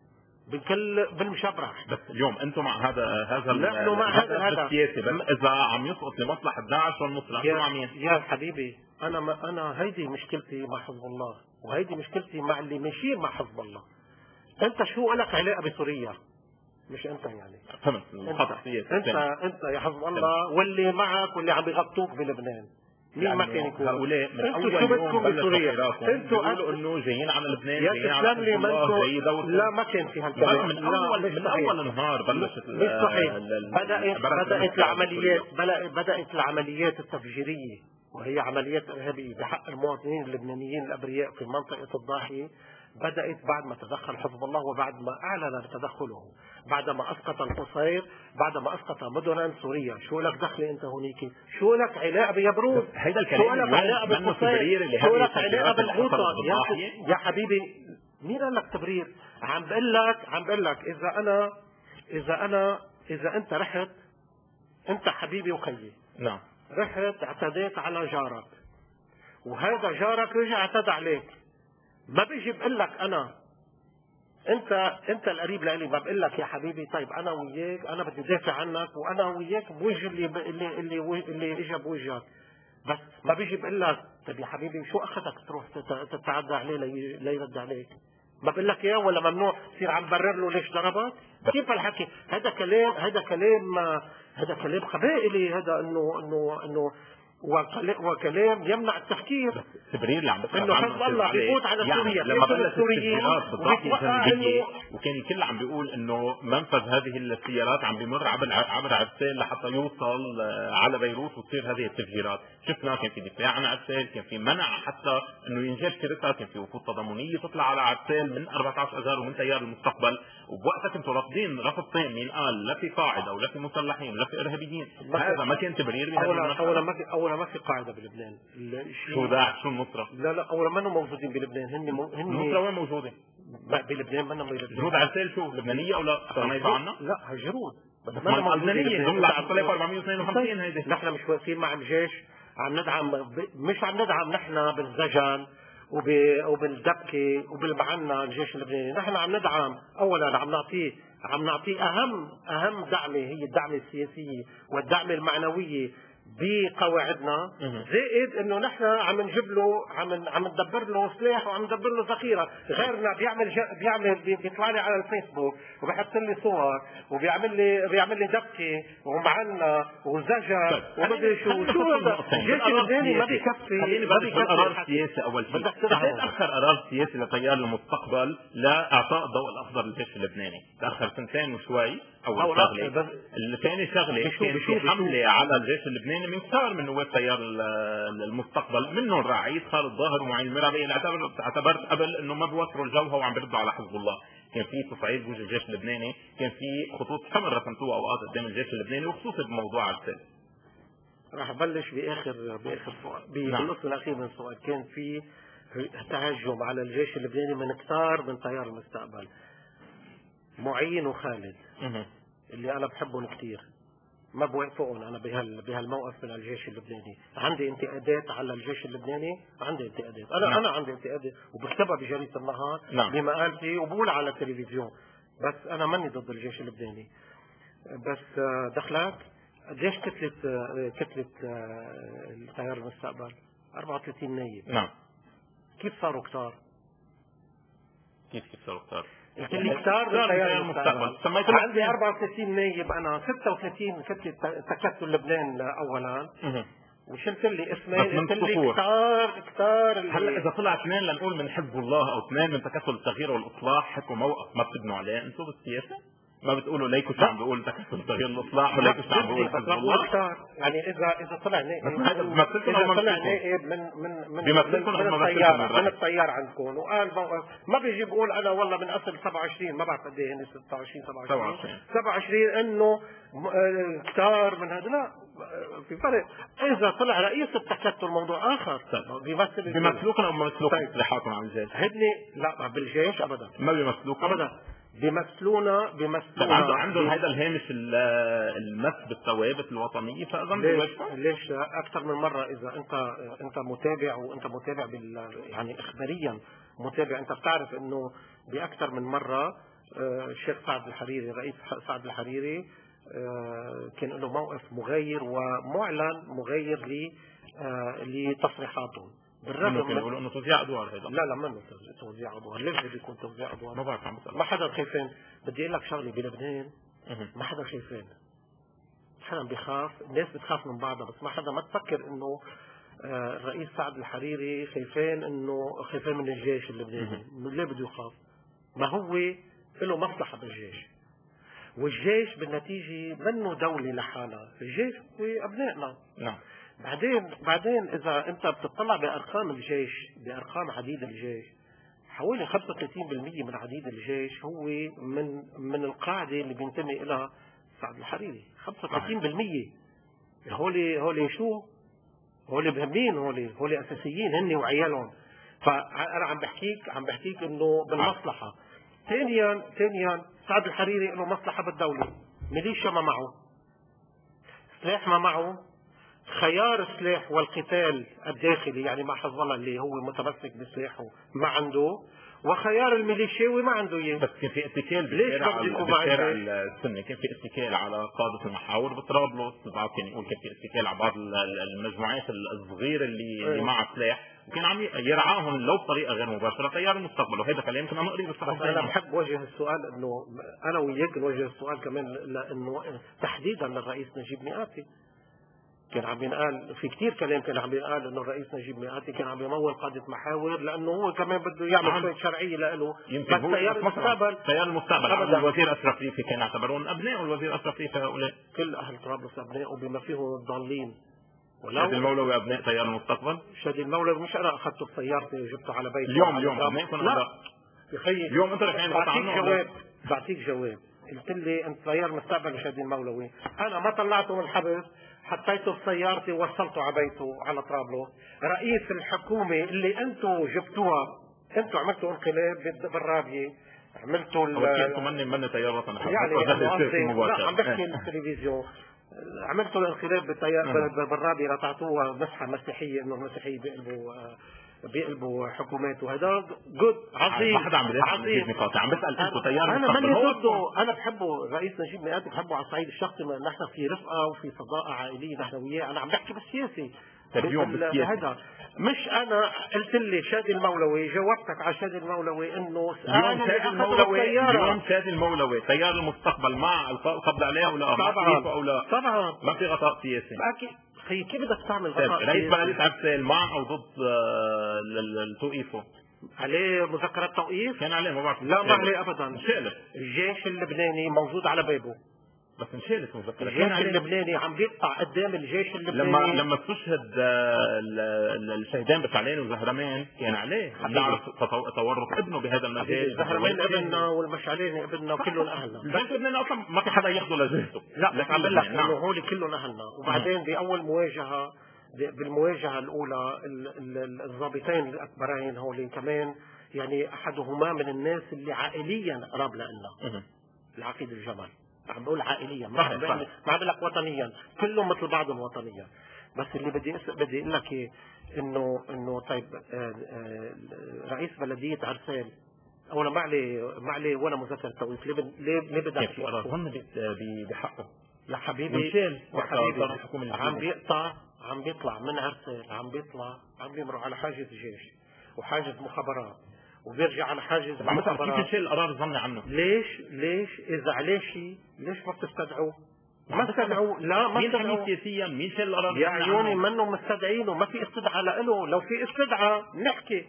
بكل بالمشبرح. بس اليوم انتم مع هذا هذا نحن مع هذا الهدف السياسي، بس اذا عم يسقط لمصلحه داعش والنصره انتم مع مين؟ يا حبيبي انا ما انا هيدي مشكلتي مع حزب الله، وهيدي مشكلتي مع اللي ماشيين مع حزب الله. انت شو لك علاقه بسوريا؟ مش انت يعني فهمت الخطا سياسي. انت انت يا حزب الله واللي معك واللي عم بيغطوك بلبنان مين ما كان يكون؟ هؤلاء من اول يوم بلشوا انتوا قالوا انه جايين على لبنان، جايين على حزب الله، جاي دولة. لا ما كان في هالكلام. من اول من اول نهار بلشت مش صحيح. بدات بدات العمليات بدات العمليات التفجيريه، وهي عمليات ارهابيه بحق المواطنين اللبنانيين الابرياء في منطقه الضاحيه. بدأت بعد ما تدخل حزب الله وبعد ما أعلن تدخله، بعد ما أسقط القصير، بعد ما أسقط مدنا سوريا. شو لك دخل أنت هونيك؟ شو لك علاقة بيبروز؟ هيدا الكلام شو لك علاقة بالقصير؟ شو لك علاقة بالغوطة؟ يا, يا حبيبي مين قال لك تبرير؟ عم بقول لك عم بقول لك إذا أنا إذا أنا إذا أنت رحت أنت حبيبي وخيي، نعم، رحت اعتديت على جارك وهذا جارك رجع اعتدى عليك، ما بيجي بقول لك انا انت انت القريب لإلي، ما بقول لك يا حبيبي طيب انا وياك انا بدي دافع عنك وانا وياك بوجه اللي اللي اللي, اللي اجى بوجهك، بس ما بيجي بقول لك طيب يا حبيبي شو اخذك تروح تتعدى عليه ليرد عليك؟ ما بقول لك اياه ولا ممنوع تصير عم برر له ليش ضربك؟ كيف هالحكي؟ هذا كلام هذا كلام هذا كلام قبائلي، هذا انه انه انه وكلام يمنع التفكير. تبرير اللي عم انه حزب الله بيفوت على سوريا يعني لما بلشت السوريين التفجيرات بالضاحيه وكان الكل عم بيقول انه منفذ هذه السيارات عم بيمر عبر عبر عرسال لحتى يوصل على بيروت وتصير هذه التفجيرات. شفنا كان في دفاع عن عرسال، كان في منع حتى انه ينجاب شركه، كان في وفود تضامنيه تطلع على عرسال من أربعة عشر اذار ومن تيار المستقبل، وبوقتها كنتوا رافضين رفض تام. مين قال لا في قاعده ولا في مسلحين ولا في ارهابيين؟ هذا ما كان تبرير بهذا اولا اولا ما في اولا ما في قاعده بلبنان. شو داعش شو النصره؟ لا لا اولا ما موجودين بلبنان. هن مو... هن النصره وين موجوده؟ بلبنان ما بلبنان. جنود عرسال شو لبنانيه او لا؟ ما يدفع عنا؟ لا جنود بس ما لبنانيه. جنود عشرة آلاف وأربعمية واثنين وخمسين هيدي. نحن مش واقفين مع الجيش، عم ندعم ب... مش عم ندعم نحن بالزجن وب... وبالدبكه وبالمعنى الجيش اللبناني. نحن عم ندعم اولا عم نعطيه عم نعطيه اهم اهم دعمه هي الدعمه السياسيه والدعمه المعنويه بقواعدنا، زائد انه نحن عم نجيب له عم عم ندبر له سلاح وعم ندبر له ذخيره. غيرنا بيعمل بيعمل بيطلع لي على الفيسبوك وبيحط لي صور وبيعمل لي بيعمل لي دبكه ومعنا وزجر ومدري شو شو هذا. الجيش اللبناني ما بيكفي. خليني بدي قرار سياسي اول شيء. بدك تاخر قرار سياسي لتيار المستقبل لاعطاء الضوء الاخضر للجيش اللبناني، تاخر سنتين وشوي. اول شغله. الثاني شغله كان في حمله على الجيش اللبناني من كثار من نواب تيار المستقبل، منهم رعيد خالد ظاهر ومعين المرابي اللي اعتبرت قبل انه ما بيوفروا الجوهه وعم بيردوا على حزب الله. كان في تصعيد وجه الجيش اللبناني، كان في خطوط حمر رسمتوها اوقات قدام الجيش اللبناني وخصوصا بموضوع عرسال. راح ابلش باخر باخر سؤال بالنص الاخير من السؤال. كان في تهجم على الجيش اللبناني من كثار من تيار المستقبل، معين وخالد اللي انا بحبهم كثير، ما بوافقهم انا بهال بهالموقف من الجيش اللبناني. عندي انتقادات على الجيش اللبناني، عندي انتقادات انا نعم. انا عندي انتقادات وبكتبها بجريده النهار نعم. بمقالتي وبقول على التلفزيون، بس انا ماني ضد الجيش اللبناني. بس دخلت قديش كتله كتله التيار المستقبل؟ أربعة وثلاثين نايب. نعم. كيف صاروا كتار؟ كيف كيف صاروا كتار؟ قلت لي كتار بالتيار المستقبل. سميت عندي أربعة وثلاثين نايب انا، ستة وثلاثين كتله تكتل لبنان اولا. وشلت لي اسمين قلت لي كتار كتار. هلا اذا طلع اثنين لنقول من حزب الله او اثنين من تكتل التغيير والاصلاح حكوا موقف ما بتبنوا عليه انتم بالسياسه؟ ما بتقولوا ليكوا شو عم بيقول تكتل التغيير والاصلاح وليكوا شو عم بيقول حزب الله؟ يعني اذا اذا طلع نائب اذا طلع نائب من من من بيمثلكم من الطيار من الطيار عندكم وقال موقف، ما بيجي بيقول انا والله من اصل سبعة وعشرين، ما بعرف قد ايه هن ستة وعشرين سبعة وعشرين سبعة وعشرين انه كتار من هذا. لا، في فرق. اذا طلع رئيس التكتل موضوع اخر. بيمثل بيمثلوكم او بيمثلوكم تصريحاتهم عن الجيش؟ هدني لا بالجيش ابدا ما بيمثلوكم ابدا. بيمثلونا بيمثلونا عندهم عندهم هذا الهامش المس بالثوابت الوطنيه. فاظن ليش ليش اكثر من مره اذا انت انت متابع وانت متابع بال يعني اخباريا متابع، انت بتعرف انه باكثر من مره الشيخ سعد الحريري رئيس سعد الحريري كان له موقف مغاير ومعلن مغاير لتصريحاتهم. بالرغم من يقولوا انه توزيع ادوار هذا. لا لا منه توزيع ادوار. ليش بده يكون توزيع ادوار؟ ما بعرف عم بسأل. ما حدا خايفين. بدي اقول لك شغله بلبنان ما حدا خايفين. حدا بيخاف، الناس بتخاف من بعضها، بس ما حدا ما تفكر انه الرئيس سعد الحريري خايفين انه خايفين من الجيش اللبناني. ليه بده يخاف؟ ما هو له مصلحه بالجيش، والجيش بالنتيجه منه دوله لحالها، الجيش هو ابنائنا. نعم. بعدين بعدين اذا انت بتطلع بارقام الجيش، بارقام عديد الجيش، حوالي خمسة وثلاثين بالمئة من عديد الجيش هو من من القاعده اللي بينتمي الى سعد الحريري. خمسة وثلاثين بالمئة هولي هولي شو؟ هولي مهمين، هولي هولي اساسيين هن وعيالهم. فانا عم بحكيك عم بحكيك انه بالمصلحه. ثانيا ثانيا سعد الحريري له مصلحه بالدوله، ميليشيا ما معه، سلاح ما معه، خيار السلاح والقتال الداخلي يعني مع حزب الله اللي هو متمسك بسلاحه ما عنده، وخيار الميليشياوي ما عنده اياه. بس كان في اتكال بالشارع بالشارع السني، كان في اتكال على قاده المحاور بطرابلس، البعض كان يقول كان في اتكال على بعض المجموعات الصغيره اللي اللي معها سلاح، وكان عم يرعاهم لو بطريقه غير مباشره تيار المستقبل، وهذا كلام كنا نقري بالصحف. انا بحب وجه السؤال انه انا وياك نوجه السؤال كمان لانه تحديدا للرئيس نجيب مئاتي. كان عم ينقال في كثير كلام، كان عم ينقال انه الرئيس نجيب ميقاتي كان عم يمول قاده محاور لانه هو كمان بده يعمل شويه شرعيه له. يمكن بس هو تيار المستقبل تيار المستقبل ابدا. الوزير اشرف ريفي كان يعتبرون ابناء الوزير اشرف ريفي هؤلاء. كل اهل طرابلس ابنائه بما فيهم الضالين. شادي المولوي ابناء تيار المستقبل. شادي المولوي مش انا اخذته بسيارتي وجبته على بيتي اليوم اليوم ابنائكم لا لا يا خيي اليوم انت رح بعطيك جواب بعطيك جواب قلت لي انت تيار مستقبل وشادي المولوي، انا ما طلعته من الحبس، حطيته بسيارتي ووصلته على بيته على طرابلس. رئيس الحكومه اللي انتم جبتوها، انتم عملتوا انقلاب بالرابيه، عملتوا ال مني من تيار وطن يعني لا عم بحكي التلفزيون، عملتوا الانقلاب بالتيار بالرابيه، رفعتوها مسحه مسيحيه انه المسيحيه بيقلبوا بيقلبوا حكومات، وهذا جود عظيم. واحد عم عظيم عم بسال انتم تيار انا ماني ضده، انا بحبه الرئيس نجيب ميقاتي، بحبه على الصعيد الشخصي، نحن في رفقه وفي صداقه عائليه نحن وياه. انا عم بحكي بالسياسي هذا، مش انا قلت لي شادي المولوي، جاوبتك على شادي المولوي انه اليوم شادي المولوي اليوم شادي المولوي تيار المستقبل مع القبض عليه او لا؟ طبعا او لا؟ طبعا ما في غطاء سياسي. اكيد خي كيف بدك تعمل غطاء سياسي؟ رئيس بلدية عبسال مع او ضد توقيفه؟ عليه مذكرات توقيف؟ كان عليه ما بعرف. لا ما عليه ابدا. انشالت. الجيش اللبناني موجود على بابه بس انشالت مذكرات. الجيش اللبناني عم بيقطع قدام الجيش اللبناني. لما لما استشهد الشهيدان بفعلين وزهرمان كان عليه نعرف تورط ابنه بهذا المجال. زهرمان ابننا والمشعلين ابننا وكلهم اهلنا. الجيش اللبناني اصلا ما في حدا ياخذه لجهته. لا بس عم بقول لك انه هول كلهم اهلنا. وبعدين باول مواجهه بالمواجهه الاولى الضابطين الاكبرين هول كمان يعني احدهما من الناس اللي عائليا قراب لنا، العقيد الجمل. عم بقول عائليا ما عم بقول لك وطنيا، كلهم مثل بعضهم وطنيا. بس اللي بدي بدي اقول لك ايه انه انه طيب آآ آآ رئيس بلديه عرسال اولا ما عليه ما عليه ولا مذكره توقيف، ليه ليه ليه بدك اظن بحقه يا حبيبي مشان يا حبيبي عم بيقطع عم بيطلع من عرسال، عم بيطلع عم بيمرق على حاجز جيش وحاجز مخابرات وبيرجع على حاجز مخابرات. كيف يشيل القرار ظني عنه؟ ليش ليش اذا عليه شيء ليش ما بتستدعوه؟ ما استدعوا لا ما استدعوا سياسيا. مين شال القرار؟ يا عيوني منهم مستدعينه، ما في استدعاء له. لو في استدعاء نحكي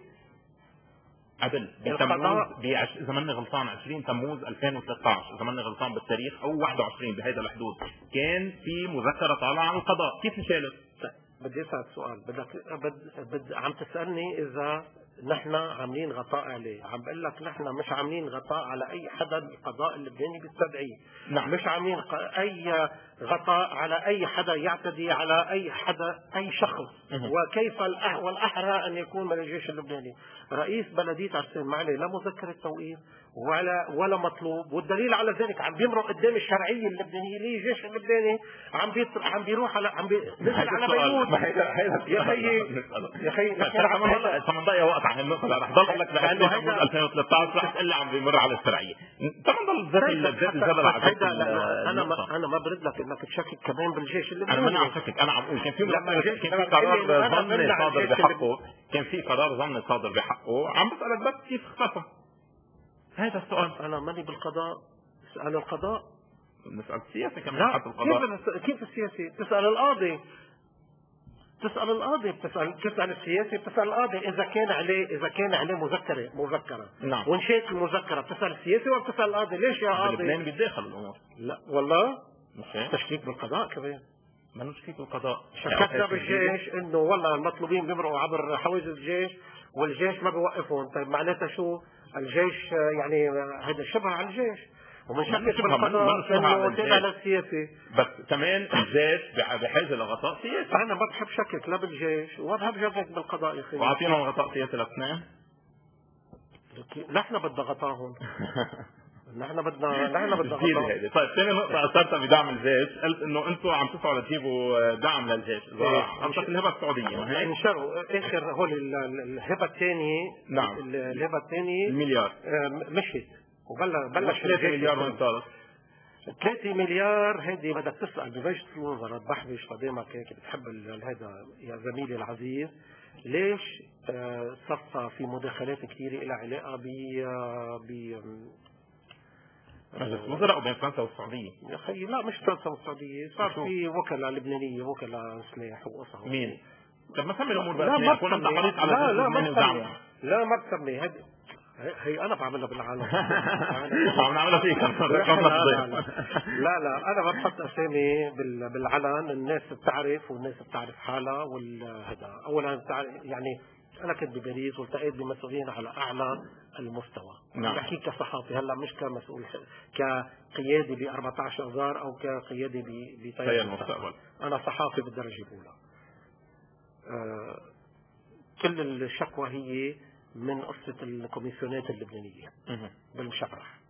عدل بتموز بعش... اذا ماني غلطان عشرين تموز ألفين وثلاثة عشر اذا ماني غلطان بالتاريخ او واحد وعشرين بهذا الحدود كان في مذكره طالعه عن القضاء. كيف انشالت؟ بدي اسالك سؤال، بدك بد... بد... عم تسالني اذا نحن عاملين غطاء عليه. عم بقول لك نحن مش عاملين غطاء على اي حدا القضاء اللبناني بيستدعيه. نعم. مش عاملين اي غطاء على اي حدا يعتدي على اي حدا اي شخص. وكيف الأح... والاحرى ان يكون من الجيش اللبناني. رئيس بلديه عرسال ما عليه لا مذكره توقيف ولا ولا مطلوب، والدليل على ذلك عم بيمرق قدام الشرعيه اللبنانيه ليه الجيش اللبناني عم بي... عم بيروح على عم بينزل على بيروت. يا خيي يا خيي كمان ضيع وقت على النقطه رح ضل لك لانه ألفين وثلاثة عشر رح تقول لي عم بيمر على الشرعيه. كمان ضل ذات الذات الجبل على انا ما انا ما برد لك انك تشكك كمان بالجيش اللبناني. انا ما عم شكك، انا عم اقول كان في كان في قرار ظني صادر بحقه كان في قرار ظني صادر بحقه. عم بسالك بس كيف اختفى؟ هذا السؤال. انا ماني بالقضاء، اسال القضاء. نسال السياسي كمان حتى القضاء. كيف كيف السياسي؟ تسال القاضي تسال القاضي بتسال تسال السياسي بتسال القاضي اذا كان عليه اذا كان عليه مذكره مذكره نعم. وانشئت المذكره بتسال السياسي ولا بتسال القاضي؟ ليش يا قاضي؟ بلبنان بيتداخل الامور. لا والله مش تشكيك بالقضاء كمان. ما نو تشكيك بالقضاء. شككنا بالجيش انه والله المطلوبين بيمرقوا عبر حواجز الجيش والجيش ما بيوقفهم. طيب معناتها شو؟ الجيش يعني هذا شبه على الجيش ومن شكك بالقضاء انه تابع للسياسي. بس كمان الجيش بحاجه لغطاء سياسي. انا ما بحب شكك لا بالجيش وما بحب شكك بالقضاء يا اخي. واعطينا غطاء سياسي لاثنين. نحن بدنا غطاهم. نحن بدنا نحن بدنا غطاء. طيب ثاني نقطه اثرتها بدعم الجيش، قلت انه انتم عم تسعوا لتجيبوا دعم للجيش. عم تقول الهبه السعوديه انشروا اخر هول الهبه الثانيه. نعم. الهبه الثانيه المليار مشيت وبلش بلش ثلاثة مليار وين صارت؟ ثلاثة مليار. هيدي بدك تسال بمجلس الوزراء بحبش قدامك هيك بتحب هذا يا زميلي العزيز ليش صفى في مداخلات كثيره لها علاقه ب ب مجلس الوزراء وبين فرنسا والسعوديه. يا اخي لا مش فرنسا والسعوديه، صار في وكلاء لبنانيه وكلاء سلاح وقصص. مين؟ طب ما سمي الامور لا باسمها، كون انت حريص على لا لا لبنان ما ودعمه. لا ما تسمي هذه هي انا بعملها بالعالم. عم نعملها فيك. لا لا لا انا ما بحط اسامي بالعلن، الناس بتعرف والناس بتعرف حالها والهذا. اولا يعني انا كنت بباريس والتقيت بمسؤولين على اعلى المستوى. نعم. بحكي كصحافي هلا مش كمسؤول كقيادي ب أربعة عشر آذار او كقيادي بطيار المستقبل. انا صحافي بالدرجه الاولى. آه كل الشكوى هي من قصة الكوميسيونات اللبنانية بالمشرح،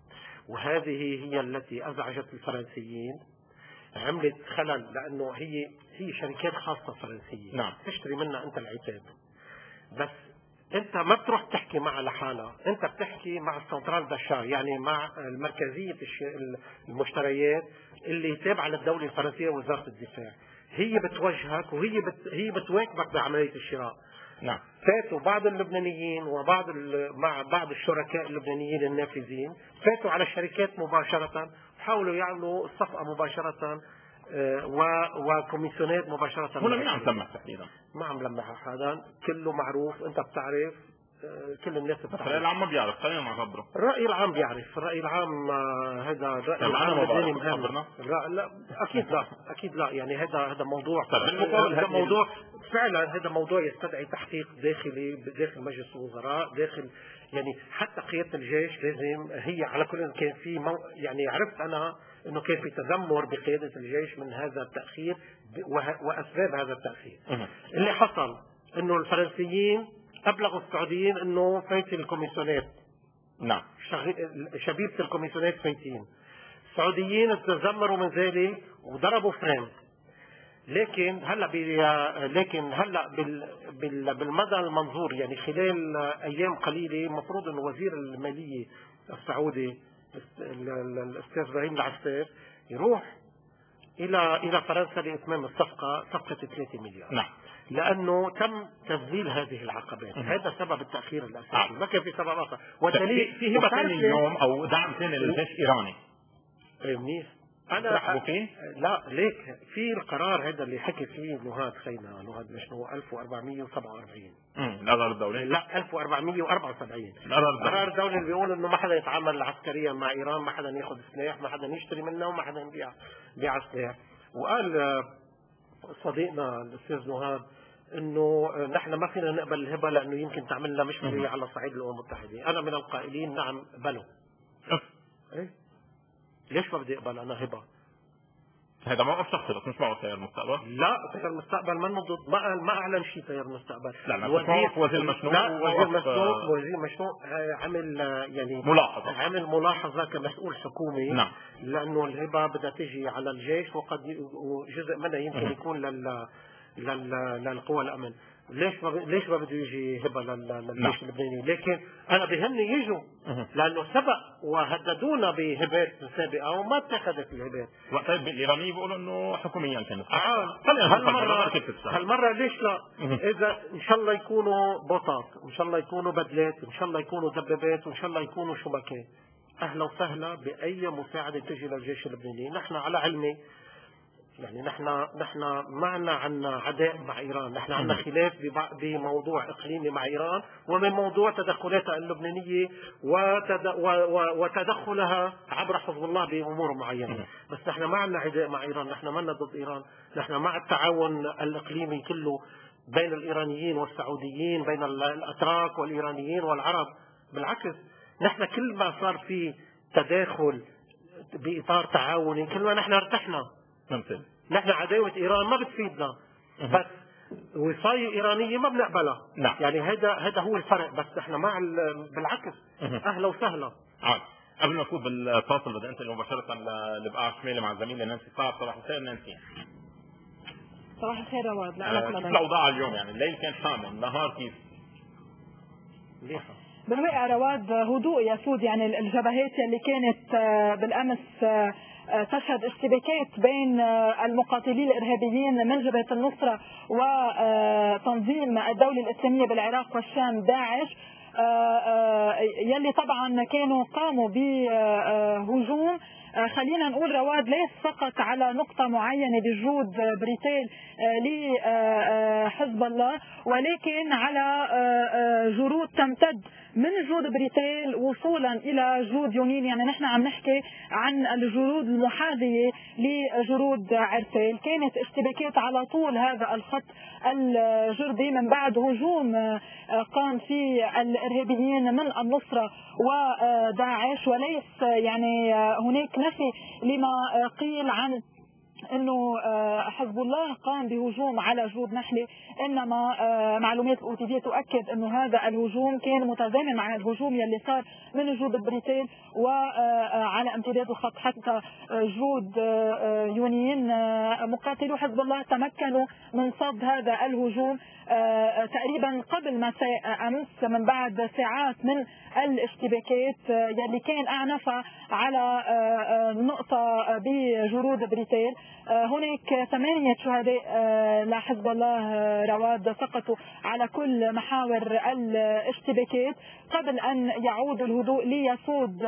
وهذه هي التي أزعجت الفرنسيين، عملت خلل، لأنه هي هي شركات خاصة فرنسية. نعم. تشتري منها أنت العتاب، بس أنت ما بتروح تحكي معها لحالها، أنت بتحكي مع السنترال داشار، يعني مع المركزية المشتريات اللي تابعة للدولة الفرنسية ووزارة الدفاع. هي بتوجهك وهي بت... هي بتواكبك بعملية الشراء. نعم. فاتوا بعض اللبنانيين وبعض مع بعض الشركاء اللبنانيين النافذين، فاتوا على الشركات مباشرة وحاولوا يعملوا الصفقة مباشرة وكوميسيونات مباشرة. هنا مين عم سمح تحديدا؟ ما عم لمح حدا، كله معروف، انت بتعرف، كل الناس بتعرف. الرأي العام ما بيعرف، خلينا نعتبره. الرأي العام بيعرف، الرأي العام هذا الرأي العام اللبناني مهم. لا لا اكيد لا اكيد لا يعني هذا هذا موضوع. هذا موضوع فعلا، هذا موضوع يستدعي تحقيق داخلي داخل مجلس الوزراء، داخل يعني حتى قيادة الجيش لازم هي على كل. كان في مو يعني عرفت انا انه كان في تذمر بقيادة الجيش من هذا التأخير واسباب هذا التأخير. اللي حصل انه الفرنسيين ابلغوا السعوديين انه فايت الكوميسيونات. نعم. شبيبة الكوميسيونات فايتين. السعوديين تذمروا من ذلك وضربوا فريم. لكن هلا لكن هلا بال... بال... بالمدى المنظور، يعني خلال ايام قليله المفروض انه وزير الماليه السعودي الاستاذ ابراهيم العساف يروح الى الى فرنسا لاتمام الصفقه، صفقه ثلاثة مليار. نعم. لانه تم تذليل هذه العقبات. هذا سبب التاخير الاساسي، ما كان في سبب اخر. والدليل في هبه ثاني اليوم او دعم ثاني للجيش الايراني. منيح. انا رحبوا فيه؟ لا ليك في القرار هذا اللي حكي فيه نهاد خينا نهاد مشنو ألف وأربعمية وسبعة وأربعين. امم القرار الدولي؟ لا ألف وأربعمية وأربعة وسبعين. القرار الدولي اللي بيقول انه ما حدا يتعامل عسكريا مع ايران، ما حدا ياخذ سلاح، ما حدا يشتري منه، وما حدا يبيع بيع سلاح. وقال صديقنا الاستاذ نهاد انه نحن ما فينا نقبل الهبه لانه يمكن تعمل لنا مشكله على صعيد الامم المتحده. انا من القائلين نعم بلوا. ايه ليش ما بدي اقبل انا هبه؟ هذا موقف شخصي بس مش موقف تيار المستقبل. لا تيار المستقبل منه ضد، ما ما اعلن شيء تيار المستقبل. لا لا وزير وزير مشنوق. لا وزير مشنوق وزير مشنوق عمل يعني ملاحظه عمل ملاحظه كمسؤول حكومي. نعم. لانه الهبه بدها تجي على الجيش، وقد جزء منها يمكن يكون لل للقوى الامن. ليش ما ليش ما بده يجي هبه للجيش اللبناني؟ لكن انا بهمني يجوا لانه سبق وهددونا بهبات سابقه وما اتخذت الهبات. طيب الايرانيين بيقولوا انه حكوميا كانت اه هالمره هالمره ليش لا؟ اذا ان شاء الله يكونوا بوطات، ان شاء الله يكونوا بدلات، ان شاء الله يكونوا دبابات، وان شاء الله يكونوا شبكات، اهلا وسهلا باي مساعده تجي للجيش اللبناني. نحن على علمي يعني نحن نحن معنا عنا عداء مع ايران، نحن عنا خلاف بموضوع اقليمي مع ايران، ومن موضوع تدخلاتها اللبنانيه وتدخلها عبر حزب الله بامور معينه. بس نحن ما عنا عداء مع ايران، نحن ما ضد ايران، نحن مع التعاون الاقليمي كله بين الايرانيين والسعوديين، بين الاتراك والايرانيين والعرب. بالعكس نحن كل ما صار في تداخل باطار تعاوني كل ما نحن ارتحنا. ممكن. نحن عداوة إيران ما بتفيدنا، بس وصاية إيرانية ما بنقبلها. نعم. يعني هذا هذا هو الفرق. بس نحن مع بالعكس أهلا وسهلا. عاد قبل ما نفوت بالفاصل بدي انتقل مباشرة لبقاع شمالي مع زميلي نانسي صعب. صباح الخير نانسي. صباح الخير رواد. لا كيف الأوضاع اليوم؟ يعني الليل كان حامل، النهار كيف؟ منيحة. بالواقع رواد هدوء يسود، يعني الجبهات اللي كانت بالأمس تشهد اشتباكات بين المقاتلين الارهابيين من جبهة النصرة وتنظيم الدولة الإسلامية بالعراق والشام داعش، يلي طبعا كانوا قاموا بهجوم خلينا نقول رواد ليس فقط على نقطة معينة بجهود بريتيل لحزب الله، ولكن على جهود تمتد من جهود بريتيل وصولا الى جهود يونين. يعني نحن عم نحكي عن الجهود المحاذية لجهود عرتيل. كانت اشتباكات على طول هذا الخط الجردي من بعد هجوم قام فيه الارهابيين من النصرة وداعش، وليس يعني هناك نفي لما قيل عن انه حزب الله قام بهجوم على جهود نحله، انما معلومات الاوتيدية تؤكد انه هذا الهجوم كان متزامن مع الهجوم يلي صار من جهود بريتيل وعلى امتداد الخط حتى جهود يونيين. مقاتلو حزب الله تمكنوا من صد هذا الهجوم تقريبا قبل مساء امس من بعد ساعات من الاشتباكات يلي كان اعنفها على نقطة بجنود بريتيل. هناك ثمانية شهداء لحزب الله رواد سقطوا على كل محاور الاشتباكات قبل أن يعود الهدوء ليسود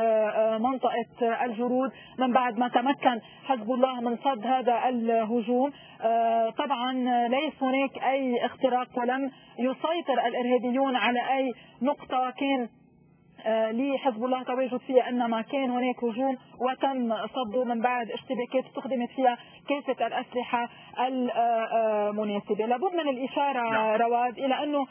منطقة الجرود من بعد ما تمكن حزب الله من صد هذا الهجوم. طبعا ليس هناك أي اختراق ولم يسيطر الإرهابيون على أي نقطة كان لحزب الله تواجد فيها، انما كان هناك هجوم وتم صده من بعد اشتباكات استخدمت فيها كافة الاسلحة المناسبة. لابد من الاشارة رواد الى انه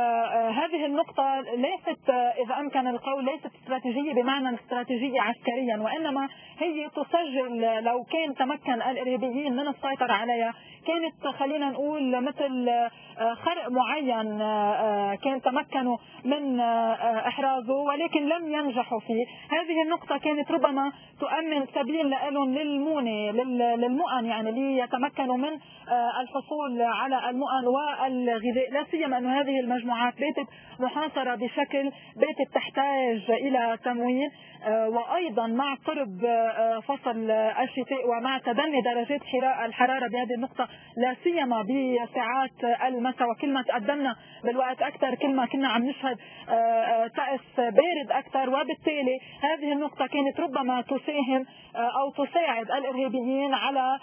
هذه النقطة ليست اذا امكن القول ليست استراتيجية بمعنى استراتيجية عسكريا، وانما هي تسجل لو كان تمكن الارهابيين من السيطرة عليها كانت خلينا نقول مثل خرق معين كان تمكنوا من احرازه ولكن لم ينجحوا فيه. هذه النقطة كانت ربما تؤمن سبيل لهم للمونة للمؤن، يعني ليتمكنوا من الحصول على المؤن والغذاء، لا سيما أن هذه المجموعات باتت محاصرة بشكل باتت تحتاج إلى تموين، وأيضا مع قرب فصل الشتاء ومع تدني درجات الحرارة بهذه النقطة لا سيما بساعات المساء، وكل ما تقدمنا بالوقت أكثر كل ما كنا عم نشهد طقس بارد أكثر، وبالتالي هذه النقطة كانت ربما تساهم أو تساعد الإرهابيين على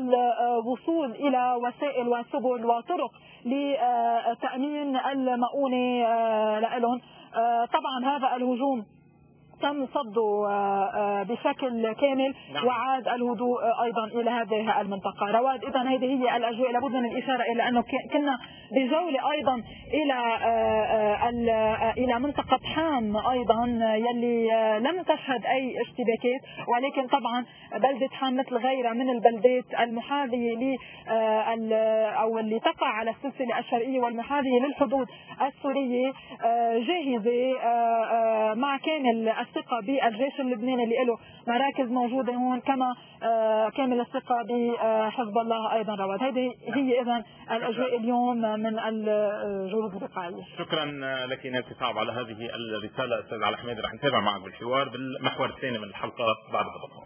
الوصول إلى وسائل وسبل وطرق لتأمين المؤونة لهم. طبعا هذا الهجوم تم صده بشكل كامل وعاد الهدوء ايضا الى هذه المنطقه. رواد اذا هذه هي الاجواء. لابد من الاشاره الى انه كنا بجوله ايضا الى الى منطقه حام ايضا يلي لم تشهد اي اشتباكات، ولكن طبعا بلده حام مثل غيرها من البلدات المحاذيه ل او اللي تقع على السلسله الشرقيه والمحاذيه للحدود السوريه جاهزه مع كامل الثقة بالجيش اللبناني اللي له مراكز موجودة هون، كما كامل الثقة بحزب الله أيضا. رواد هذه هي إذن الأجواء اليوم من الجهود الوقائية. شكرا لك نانسي صعب على هذه الرسالة أستاذ علي حميد. رح نتابع معك بالحوار بالمحور الثاني من الحلقة بعد الضبط.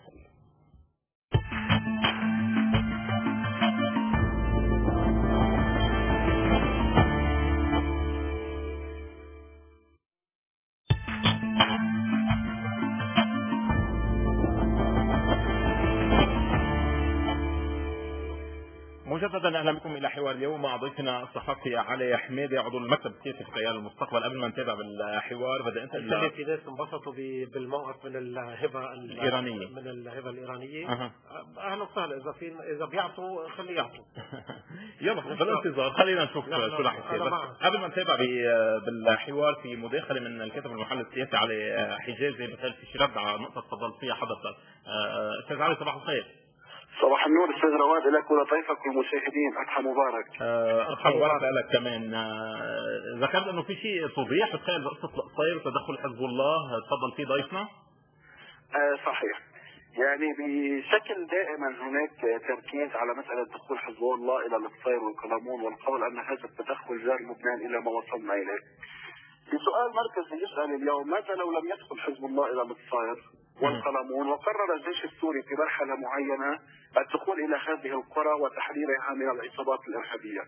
مجددا اهلا بكم الى حوار اليوم مع ضيفنا الصحفي علي حميدي عضو المكتب السياسي في تيار المستقبل. قبل ما نتابع بالحوار بدأ انت اللي في ناس انبسطوا بالموقف من الهبه الايرانيه من الهبه الايرانيه. أه. اهلا وسهلا. اذا في اذا بيعطوا خليه يعطوا. يلا بالانتظار خلينا نشوف شو راح يصير. قبل ما نتابع بالحوار في مداخله من الكاتب المحلل السياسي علي حجازي بخير في رد على نقطه تفضلت فيها حضرتك. استاذ علي صباح الخير. صباح النور استاذ رواد لك ولضيفك والمشاهدين. اضحى مبارك. اضحى مبارك لك كمان. ذكرت انه في شيء توضيح بتخيل بقصه القصير وتدخل حزب الله تفضل فيه ضيفنا. آه صحيح. يعني بشكل دائما هناك تركيز على مساله دخول حزب الله الى القصير والقلمون والقول ان هذا التدخل جار لبنان الى ما وصلنا اليه. بسؤال مركزي يسال اليوم ماذا لو لم يدخل حزب الله الى القصير والقلمون وقرر الجيش السوري في مرحلة معينة الدخول إلى هذه القرى وتحريرها من العصابات الإرهابية؟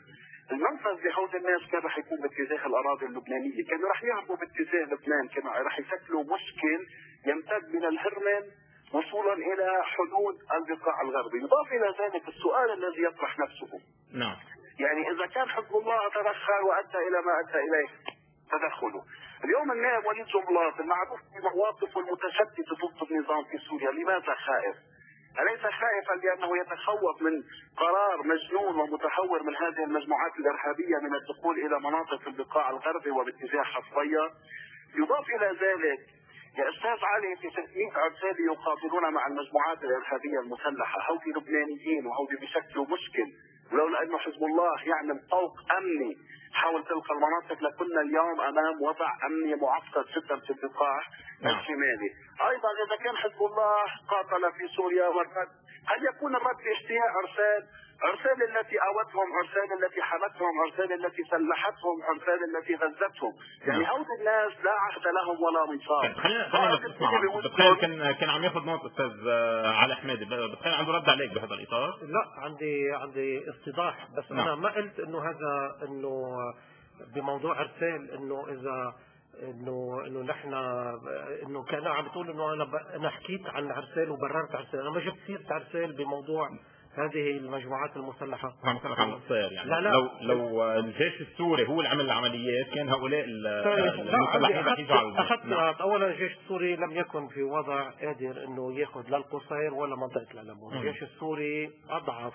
المنفذ لهود الناس كان رح يكون باتجاه الاراضي اللبنانيه، كانوا رح يهربوا باتجاه لبنان، كانوا رح يشكلوا مشكل يمتد من الهرمن وصولا الى حدود البقاع الغربي. يضاف الى ذلك السؤال الذي يطرح نفسه، نعم، يعني اذا كان حزب الله تدخل وادى الى ما ادى اليه تدخله، اليوم النائب وليد جنبلاط المعروف بمواقفه المتشدده ضد النظام في سوريا لماذا خائف؟ أليس خائفا لأنه يتخوف من قرار مجنون ومتهور من هذه المجموعات الإرهابية من الدخول إلى مناطق البقاع الغربي وباتجاه حصرية؟ يضاف إلى ذلك يا أستاذ علي في ستمائة عرسالي يقاتلون مع المجموعات الإرهابية المسلحة، هودي لبنانيين وهودي بشكل مشكل، ولولا أنه حزب الله يعمل طوق أمني حول تلك المناطق لكنا اليوم أمام وضع أمني معقد جدا في البقاع الشمالي. أيضا إذا كان حزب الله قاتل في سوريا والرد، هل يكون الرد في اجتياح عرسال؟ عرسال التي آوتهم، عرسال التي حمتهم، عرسال التي سلحتهم، عرسال التي غزتهم، يعني هؤلاء الناس لا عهد لهم ولا ميثاق. خلينا خلينا نسمع. بتخيل كان كان عم ياخذ نوت استاذ علي حمادي، بتخيل عنده رد عليك بهذا الاطار؟ لا، عندي عندي استيضاح، بس نعم. انا ما قلت انه هذا انه بموضوع عرسال انه اذا انه انه نحن انه كان عم بتقول انه انا ب... انا حكيت عن عرسال وبررت عرسال، انا ما جبت سيره عرسال بموضوع هذه المجموعات المسلحه. عم بسألك عن القصير يعني. لا لا لو لو الجيش السوري هو اللي عمل العمليات كان هؤلاء المسلحين رح يجوا على اخذت نعم. اولا الجيش السوري لم يكن في وضع قادر انه ياخذ لا القصير ولا منطقه الألمون. الجيش السوري اضعف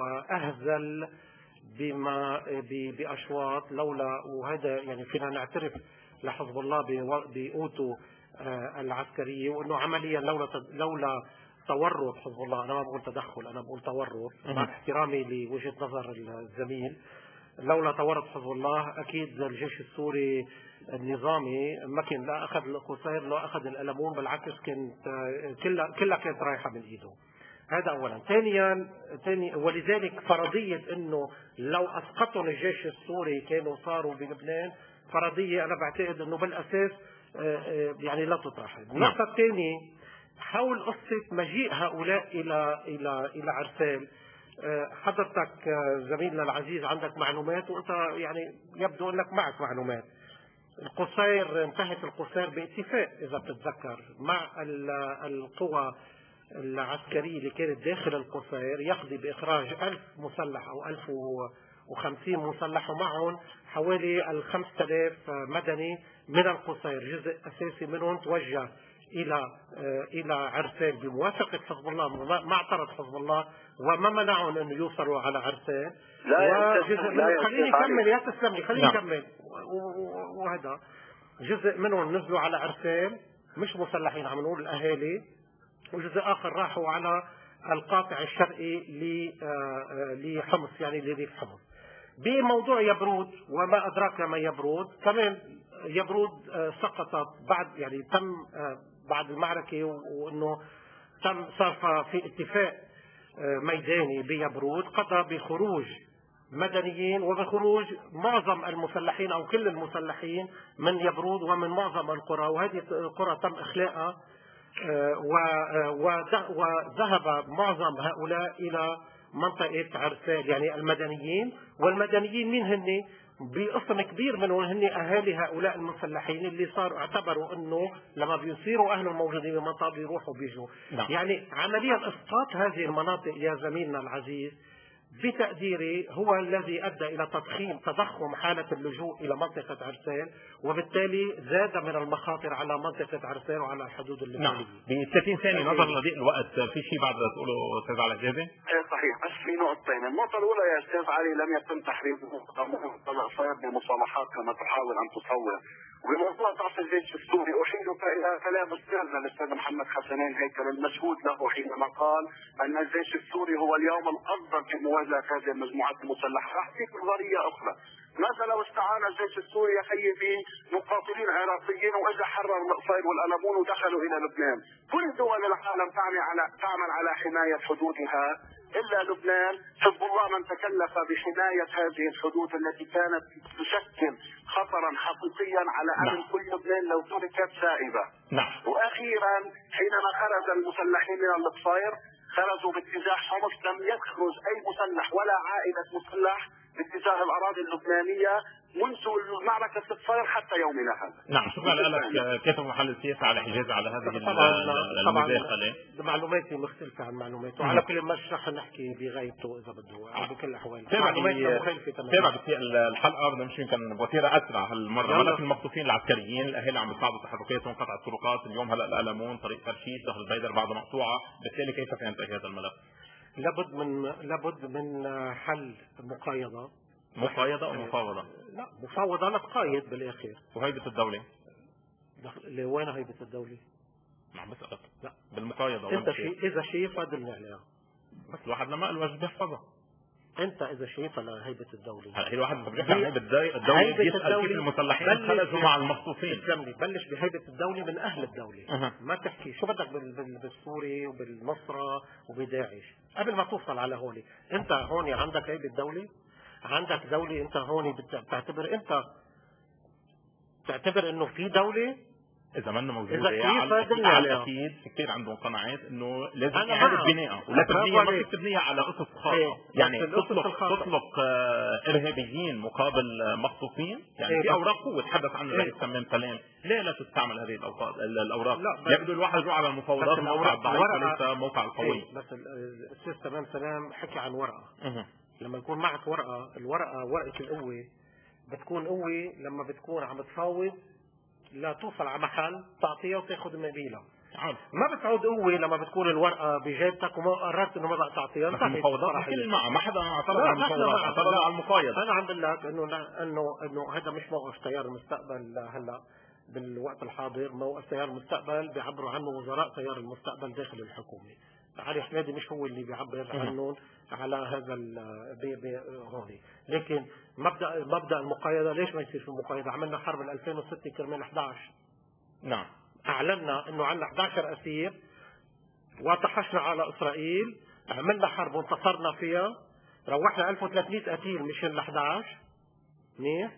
واهزل بما باشواط، لولا وهذا يعني فينا نعترف لحزب الله بقوته العسكرية، وانه عمليا لولا لولا تورط حزب الله، انا ما بقول تدخل، انا بقول تورط مع احترامي لوجهة نظر الزميل، لولا تورط حزب الله اكيد الجيش السوري النظامي ما كان لا اخذ القصير لا اخذ الألمون، بالعكس كانت كلها كلها كانت رايحة من ايده. هذا اولا. ثانيا ثاني ولذلك فرضية انه لو اسقطهم الجيش السوري كانوا صاروا بلبنان، فرضية انا بعتقد انه بالاساس يعني لا تطرح. النقطة الثانية حول قصة مجيء هؤلاء الى الى الى عرسال، حضرتك زميلنا العزيز عندك معلومات، وانت يعني يبدو انك معك معلومات. القصير انتهت القصير باتفاق اذا بتتذكر مع القوى العسكرية اللي كانت داخل القصير، يقضي بإخراج ألف مسلح أو ألف وخمسين مسلح، ومعهم حوالي الخمسة آلاف مدني من القصير، جزء أساسي منهم توجه إلى إلى عرسال بموافقة حزب الله، ما اعترض حزب الله وما منعهم أن يوصلوا على عرسال. وجزء منهم خليني أكمل يا تسلمي خليني أكمل وهذا جزء منهم نزلوا على عرسال مش مسلحين، عم نقول الأهالي، وجزء آخر راحوا على القاطع الشرقي لحمص يعني لريف حمص. بموضوع يبرود وما أدراك ما يبرود، كمان يبرود سقطت بعد يعني تم بعد المعركة، وأنه تم صار في اتفاق ميداني بيبرود قضى بخروج مدنيين وبخروج معظم المسلحين أو كل المسلحين من يبرود ومن معظم القرى، وهذه القرى تم إخلاءها، وذهب معظم هؤلاء إلى منطقة عرسال يعني المدنيين. والمدنيين مين هن؟ بقسم كبير منهم هن أهالي هؤلاء المسلحين اللي صاروا اعتبروا أنه لما بيصيروا أهل الموجودين بالمنطقة بيروحوا بيجوا. نعم. يعني عمليا إسقاط هذه المناطق يا زميلنا العزيز بتقديري هو الذي أدى إلى تضخيم تضخم حالة اللجوء إلى منطقة عرسال، وبالتالي زاد من المخاطر على منطقة عرسال وعلى الحدود اللبنانية. نعم. ب ثلاثين ثانية نظرا لضيق الوقت، في شيء بعد تقوله أستاذ على حجازي؟ ايه صحيح، بس في نقطتين. النقطة الأولى يا أستاذ علي لم يتم تحرير القصير بمصالحات كما تحاول أن تصور. وبموضوع ضعف الجيش السوري أحيلك إلى كلام أستاذنا الأستاذ محمد حسنين هيكل المشهود له حينما قال أن الجيش السوري هو اليوم الأفضل في مواجهة هذه المجموعات المسلحة. راح أعطيك نظرية أخرى، ماذا لو استعان الجيش السوري يا خيي بمقاتلين عراقيين واجى حرر القصير والألمون ودخلوا إلى لبنان؟ كل دول العالم تعمل على تعمل على حماية حدودها إلا لبنان. حزب الله من تكلف بحماية هذه الحدود التي كانت تشكل خطرا حقيقيا على أمن كل لبنان لو تركت سائبة. نعم. وأخيرا حينما خرج المسلحين من القصير خرجوا باتجاه حمص، لم يخرج اي مسلح ولا عائله مسلح باتجاه الاراضي اللبنانيه منذ معركه الصفير حتى يومنا هذا. نعم، شكرا لك كاتب محل السياسه على حجازه على هذه المداخله. معلوماتي مختلفه عن معلوماته، وعلى كل مش رح نحكي بغيبته اذا بده او بكل الاحوال. معلوماتنا مخالفه تماما. تابع الحلقه بدنا نمشي يمكن بوتيره اسرع هالمره. ملف المخطوفين العسكريين، الاهالي عم بيصعدوا تحركاتهم، قطع الطرقات اليوم، هلا القلمون، طريق فرشيش، ظهر البيدر بعد مقطوعه، بالتالي كيف سينتهي هذا الملف؟ لابد من لابد من حل مقايضه. مقايضه او مفاوضه؟ لا، مفاوضه نتقايض بالاخير. وهيبه الدوله؟ اللي وين هيبه الدوله؟ نعم بسألك. لا بالمقايضه. انت شيء اذا شايفها دلني عليها. بس الواحد لما الواجب بيحفظها. انت اذا شايفها لهيبه الدوله. هلا هي الواحد بيحكي عن هيبه الدوله، بيسال كيف المسلحين خرجوا مع المخطوفين. تسلمني، بلش بهيبه الدوله من اهل الدوله. أه. ما تحكي شو بدك بالسوري وبالنصره وبداعش قبل ما توصل على هولي. انت هون عندك هيبه الدوله، عندك دوله، انت هون بتعتبر انت تعتبر انه في دوله اذا ما موجوده. اذا كيف على اكيد كثير عندهم قناعات انه لازم اعاده بنائها، ولا تبنيها ما فيك تبنيها على اسس خاصه. ايه. يعني تطلق تطلق ارهابيين مقابل مخطوفين، يعني ايه. في اوراق قوه تحدث عنها الرئيس ايه. تمام كلام. ليه لا تستعمل هذه الاوراق؟ الاوراق يبدو الواحد يروح على المفاوضات الموقع الضعيف وليس موقع القوي. ايه. بس الاستاذ تمام سلام حكي عن ورقه. اه. لما يكون معك ورقه، الورقه ورقه القوه بتكون قوه لما بتكون عم تفاوض لا توصل على محل تعطيها وتاخذ مبيلها. ما بتعود قوه لما بتكون الورقه بجيبتك وما قررت انه ما بدك تعطيها. المفاوضات كل معه، ما حدا اعترض على المفاوضات، اعترض على المقايض. انا عم بقول لك انه انه انه هذا مش موقف تيار المستقبل هلا بالوقت الحاضر. موقف تيار المستقبل بيعبروا عنه وزراء تيار المستقبل داخل الحكومه. علي حمادي مش هو اللي بيعبر عنهم على هذا بي بي هون. لكن مبدا مبدا المقايضه، ليش ما يصير في مقايضه؟ عملنا حرب ألفين وستة كرمال إحدى عشر. نعم. اعلنا انه عندنا إحدى عشر اسير وطحشنا على اسرائيل، عملنا حرب وانتصرنا فيها، روحنا ألف وثلاثمئة قتيل مشان ال إحدى عشر. منيح؟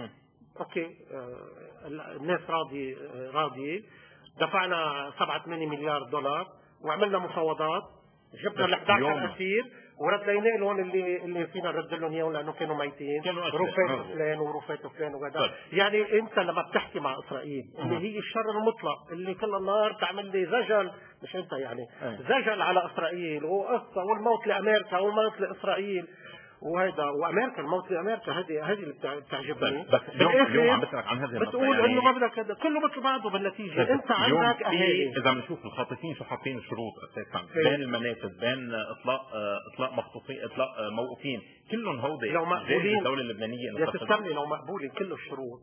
اوكي. آه الناس راضي راضيه، دفعنا سبعة ثمانية مليار دولار وعملنا مفاوضات، جبنا ال إحدى عشر اسير وردينا لهم اللي اللي فينا نرد لهم اياهم لانه كانوا ميتين، رفات فلان ورفات فلان وكذا. يعني انت لما بتحكي مع اسرائيل اللي هي الشر المطلق اللي كل النهار بتعمل لي زجل، مش انت يعني أي. زجل على اسرائيل وقصه والموت لامريكا والموت لاسرائيل وهذا وامريكا، الموت لامريكا، هذه هذه اللي بتعجبني. بس اليوم عم بسالك عن هذه بتقول انه ما بدك هذا كله مثل بعضه بالنتيجه. انت عندك اهالي، اذا بنشوف الخاطفين شو حاطين الشروط اساسا بين المنافذ، بين اطلاق اطلاق مخطوفين، اطلاق موقوفين، كلهم هودي لو مقبولين الدوله اللبنانيه يا تستني لو مقبولين كل الشروط.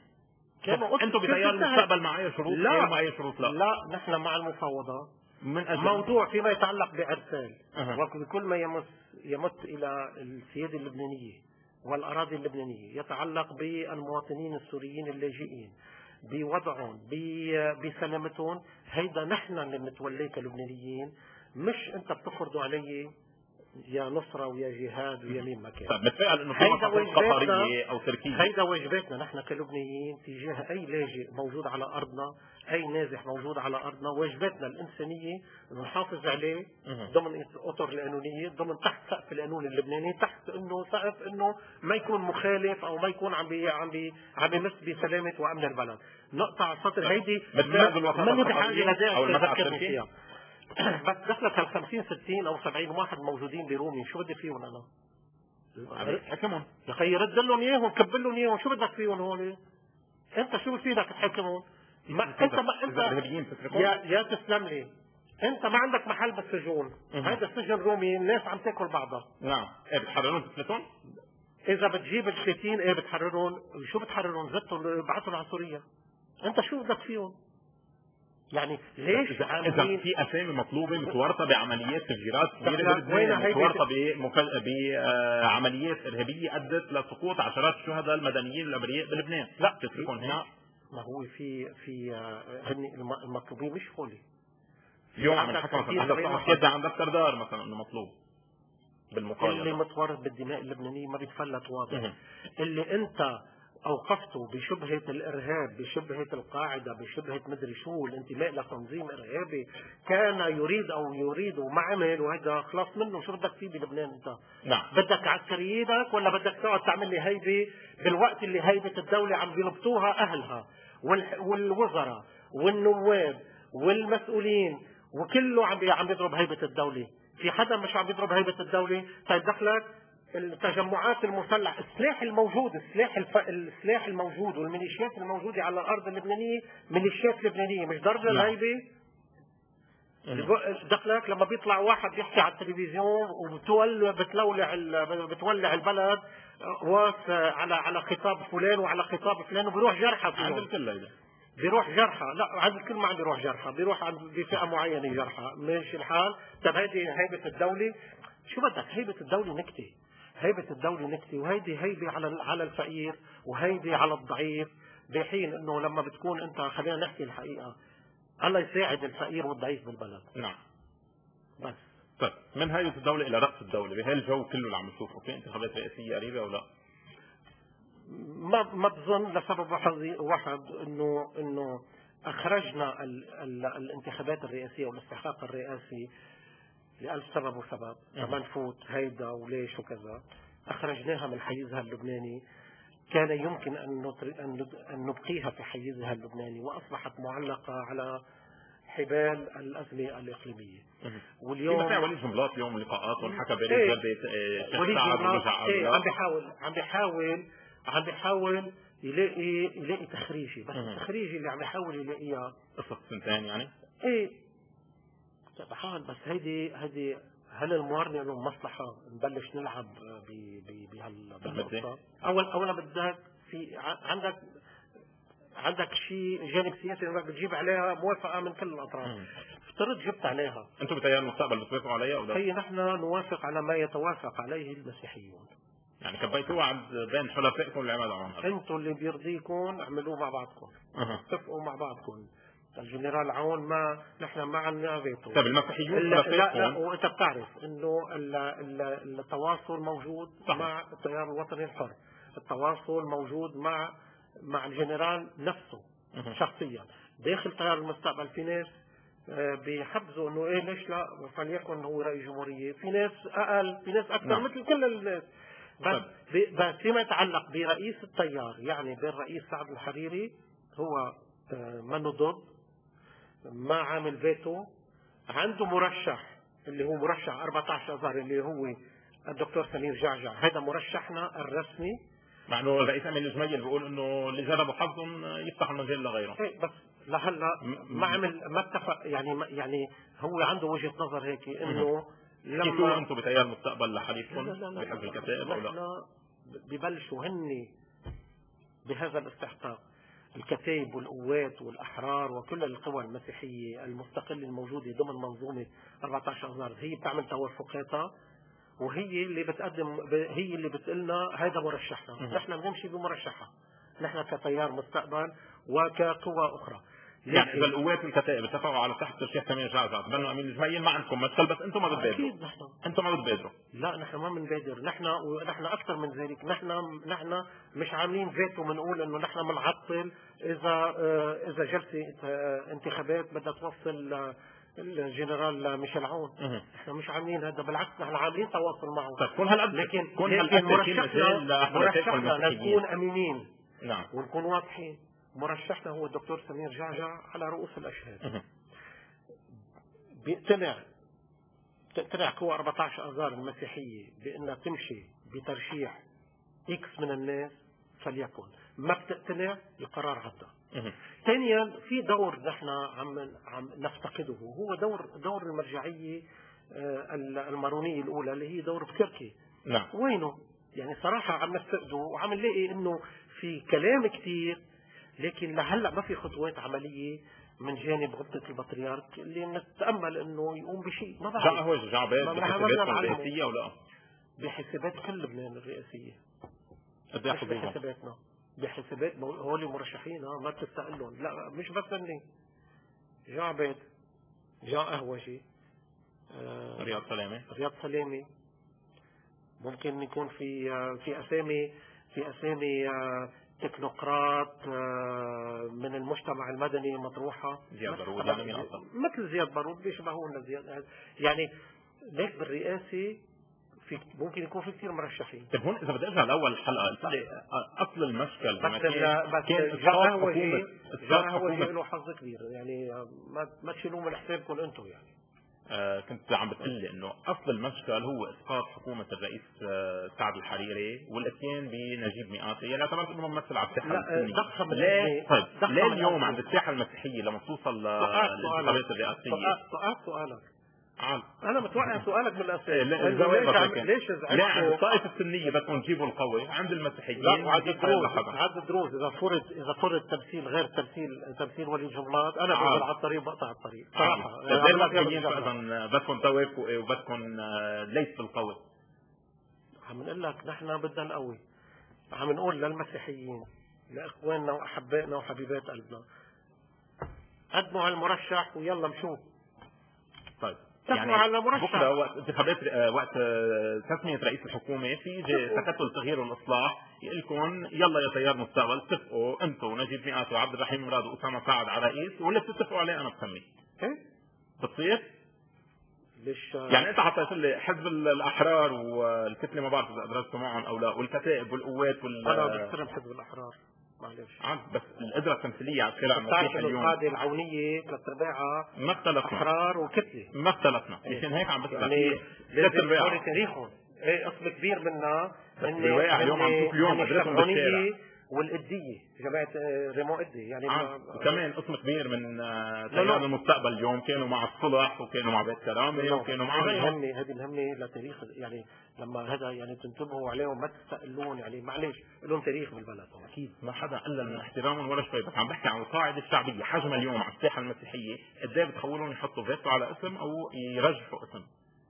كانوا انتم بتيار المستقبل مع اي شروط؟ لا مع اي شروط؟ لا لا نحن مع المفاوضات من أجل موضوع فيما يتعلق بعرسال وكل ما يمس يمت الى السياده اللبنانيه والاراضي اللبنانيه، يتعلق بالمواطنين السوريين اللاجئين، بوضعهم، بسلامتهم. هيدا نحن اللي بنتوليه كلبنانيين، مش انت بتفرضوا علي يا نصرة ويا جهاد ويا مين ما كان. طيب بتفائل انه في قطريه او تركيه؟ هيدا واجباتنا نحن كلبنانيين تجاه اي لاجئ موجود على ارضنا، اي نازح موجود على ارضنا. واجباتنا الانسانيه نحافظ عليه ضمن اطر القانونيه، ضمن تحت سقف القانون اللبناني، تحت انه سقف انه ما يكون مخالف او ما يكون عم بي عم بي عم يمس بسلامه وامن البلد. نقطع السطر هيدي ما بحاجه لداعي تذكرني فيها. بس دخلت ال خمسين ستين او سبعين واحد موجودين برومي، شو بدي فيهم انا؟ حكمهم يا اخي رد لهم اياهم، كبل لهم اياهم، شو بدك فيهم هون؟ انت شو بفيدك تحكمهم؟ ما انت ما انت يا يا تسلم لي، انت ما عندك محل بالسجون، هذا سجن رومي الناس عم تاكل بعضها. نعم. ايه بتحررون تفلتون؟ اذا بتجيب الشتين ايه بتحررون؟ شو بتحررون؟ زتهم ابعثهم على سوريا. انت شو بدك فيهم؟ يعني ليش اذا في اسامي مطلوبه متورطه بعمليات تفجيرات كبيره بلبنان، متورطه بعمليات ارهابيه ادت لسقوط عشرات الشهداء المدنيين الابرياء بلبنان، لا تتركون هنا. ما هو في في هن المطلوبين مش هولي. اليوم عم نحكي مثلا حكيت عن دفتر دار مثلا انه مطلوب بالمقايضه، اللي متورط بالدماء اللبنانيه ما بيتفلت واضح. اللي انت اوقفته بشبهه الارهاب، بشبهه القاعده، بشبهه مدري شو، الانتماء لتنظيم ارهابي كان يريد او يريد وما عمل، وهذا خلاص منه. شو بدك فيه بلبنان انت؟ نعم. بدك عسكريينك ولا بدك تقعد تعمل لي هيبه بالوقت اللي هيبه الدوله عم بيربطوها اهلها والوزراء والنواب والمسؤولين وكله عم عم بيضرب هيبه الدوله؟ في حدا مش عم بيضرب هيبه الدوله؟ طيب دخلك التجمعات المسلحه، السلاح الموجود، السلاح الف... السلاح الموجود والميليشيات الموجوده على الارض اللبنانيه ميليشيات لبنانيه، مش درجه الهيبه. دخلك لما بيطلع واحد بيحكي على التلفزيون وبتولع بتولع بتولع البلد على على خطاب فلان وعلى خطاب فلان، وبيروح جرحى فيهم. عند الكل هيدا بيروح جرحى، لا عند الكل ما عم بيروح جرحى، بيروح عند بفئه معينه جرحى، ماشي الحال. طب هيدي هيبه الدوله، شو بدك؟ هيبه الدوله نكته، هيبه الدوله نكته، وهيدي هيبه على على الفقير وهيدي على الضعيف، بحين انه لما بتكون انت، خلينا نحكي الحقيقه، الله يساعد الفقير والضعيف بالبلد. نعم. بس طيب من هيبة الدولة إلى رأس الدولة بهالجو كله اللي عم نشوفه، في انتخابات رئاسية قريبة أو لا؟ ما ما بظن، لسبب واحد، انه انه اخرجنا ال ال الانتخابات الرئاسية والاستحقاق الرئاسي لألف سبب وسبب، لما نفوت هيدا وليش وكذا، اخرجناها من حيزها اللبناني. كان يمكن ان ان نبقيها في حيزها اللبناني، واصبحت معلقة على حبال الأزمة الإقليمية. واليوم في وليد جنبلاط اليوم لقاءات وحكى بين ايه جردة وليد جنبلاط ايه عم بيحاول عم بيحاول عم بيحاول يلاقي يلاقي تخريجي، بس التخريجي اللي عم بيحاول يلاقيها قصة سنتين يعني. ايه بحاول، بس هيدي هيدي هل الموارنة له مصلحة نبلش نلعب بهالقصة؟ اول اولا بدك في عندك عندك شيء جانب سياسي انك بتجيب عليها موافقه من كل الاطراف. افترض جبت عليها، انتم بتيار المستقبل بتوافقوا عليها ولا؟ هي نحن نوافق على ما يتوافق عليه المسيحيون. يعني كبيتوها عند بين حلفائكم اللي عملوا عون، انتم اللي بيرضيكم اعملوه مع بعضكم، اتفقوا مع بعضكم. الجنرال عون ما نحن ما عندنا فيتو. طيب المسيحيون لا لا، وانت بتعرف انه التواصل موجود صح. مع التيار الوطني الحر، التواصل موجود مع مع الجنرال نفسه أه. شخصيا. داخل تيار المستقبل في ناس بيحبزوا انه ايه ليش لا فليكن هو رئيس جمهوريه، في ناس اقل، في ناس اكثر نعم. مثل كل الناس. بس بس فيما يتعلق برئيس التيار، يعني بين رئيس سعد الحريري هو منه ضد، ما عامل فيتو، عنده مرشح اللي هو مرشح أربعة عشر آذار اللي هو الدكتور سمير جعجع، هذا مرشحنا الرسمي. مع انه الرئيس امين الجميل بيقول انه اللي جربوا حظهم يفتحوا المجال لغيرهم. ايه بس لهلا ما عمل ما اتفق، يعني يعني هو عنده وجهه نظر هيك انه لما انتم بتيار المستقبل لحليفكم بحزب الكتائب او لا؟ ببلشوا هن بهذا الاستحقاق، الكتائب والقوات والاحرار وكل القوى المسيحيه المستقله الموجوده ضمن منظومه أربعة عشر آذار، هي بتعمل توافقاتها وهي اللي بتقدم، هي اللي بتقلنا هذا مرشحنا. نحن بنمشي بمرشحها نحن كتيار مستقبل وكقوى اخرى. يعني اذا القوات والكتائب اتفقوا على تحت ترشيح سمير جعجع تبنوا امين الجميل، ما عندكم مشكل، بس انتم ما بتبادروا. اكيد نحن انتم ما بتبادروا. لا نحن ما بنبادر، نحن ونحن اكثر من ذلك، نحن نحن مش عاملين فيتو بنقول انه نحن بنعطل اذا اذا جلسه انتخابات بدها توصل الجنرال ميشيل عون. احنا مش عاملين هذا، بالعكس نحن عاملين تواصل معه. طيب كون هالقد لكن كون هالقد مرشحنا مرشحنا نكون امينين نعم ونكون واضحين. مرشحنا هو الدكتور سمير جعجع على رؤوس الاشهاد. بيقتنع تقتنع قوى أربعة عشر آذار المسيحيه بانها تمشي بترشيح اكس من الناس فليكن، ما بتقتنع القرار عدى. ثانيا في دور نحن عم عم نفتقده، هو دور دور المرجعيه المارونيه الاولى اللي هي دور بكركي. نعم. وينه؟ يعني صراحه عم نفتقده، وعم نلاقي انه في كلام كثير لكن لهلا ما في خطوات عمليه من جانب غبطه البطريرك اللي نتامل انه يقوم بشيء. ما بعرف جاء هو جعبات بحسابات الرئاسيه او لا؟ بحسابات كل لبنان الرئاسيه. قد ايه بحساباتنا بحسابات هول مرشحين ما بتستقلهم، لا مش بس هني، جاء عبيد، جاء قهوجي، آه رياض سلامه رياض سلامه ممكن يكون في في اسامي في اسامي تكنوقراط من المجتمع المدني مطروحة زياد بارود يعني مين أصلا؟ مثل زياد بارود بيشبهونا زياد يعني ليك بالرئاسة في ممكن يكون في كثير مرشحين. طيب هون اذا بدي ارجع لاول الحلقه قلت لي اصل المشكل بس كان كان جا هوجي جا هوجي له حظ كبير يعني ما ما تشيلوه من حسابكم انتم يعني. آه كنت عم بتقول لي انه اصل المشكل هو اسقاط حكومه الرئيس آه سعد الحريري والاتيان بنجيب مئاتي اللي اعتبرت انه ممثل على الساحه المسيحيه. ليه طيب ليه اليوم عند الساحه المسيحيه لما توصل للانتخابات الرئاسيه؟ سؤال سؤالك عال. انا متوقع سؤالك من الاساس ليش ليش لا الطائفه السنيه بدكم تجيبوا القوي عند المسيحيين؟ لا وعند الدروز عند الدروز اذا فرض اذا فرض تمثيل غير تمثيل تمثيل ولي جملات انا بنزل على الطريق بقطع الطريق صراحه. اذا بدكم توافقوا وبدكم ليس بالقوي. عم نقول لك نحن بدنا نقوي، عم نقول للمسيحيين لاخواننا واحبائنا وحبيبات قلبنا قدموا على المرشح ويلا مشوا. طيب يعني على مرشح بكره وقت انتخابات وقت تسميه رئيس الحكومه في تكتل التغيير والاصلاح يقول لكم يلا يا تيار مستقبل اتفقوا انتم ونجيب مئات وعبد الرحيم مراد واسامه سعد على رئيس واللي بتتفقوا عليه انا بسميه. ايه بتصير؟ ليش يعني انت حطيت لي حزب الاحرار والكتله ما بعرف اذا ادرجتوا معهم او لا والكتائب والقوات وال انا بحترم حزب الاحرار معلش عم بس القدره التمثيليه على الشارع المسيحي اليوم القاده العونيه ثلاث ارباعها ما اختلفنا احرار وكتله ما اختلفنا مشان هيك عم بسال يعني ثلاث ارباع تاريخهم ايه قسم كبير منها ان اليوم عم تشوف اليوم قدرتهم بالشارع والقديه جماعه ريمو قدي يعني وكمان قسم كبير من تيار المستقبل اليوم كانوا مع الصلح وكانوا مع بيت كرامه وكانوا مع الهمه هذه الهمه لتاريخ يعني لما هذا يعني تنتبهوا عليهم ما تستقلون يعني معلش لهم تاريخ بالبلد اكيد ما حدا قلل من احترامهم ولا شوي بس عم بحكي عن القاعده الشعبيه حجمها اليوم على الساحه المسيحيه قد ايه بتخولون يحطوا فيتو على اسم او يرجحوا اسم؟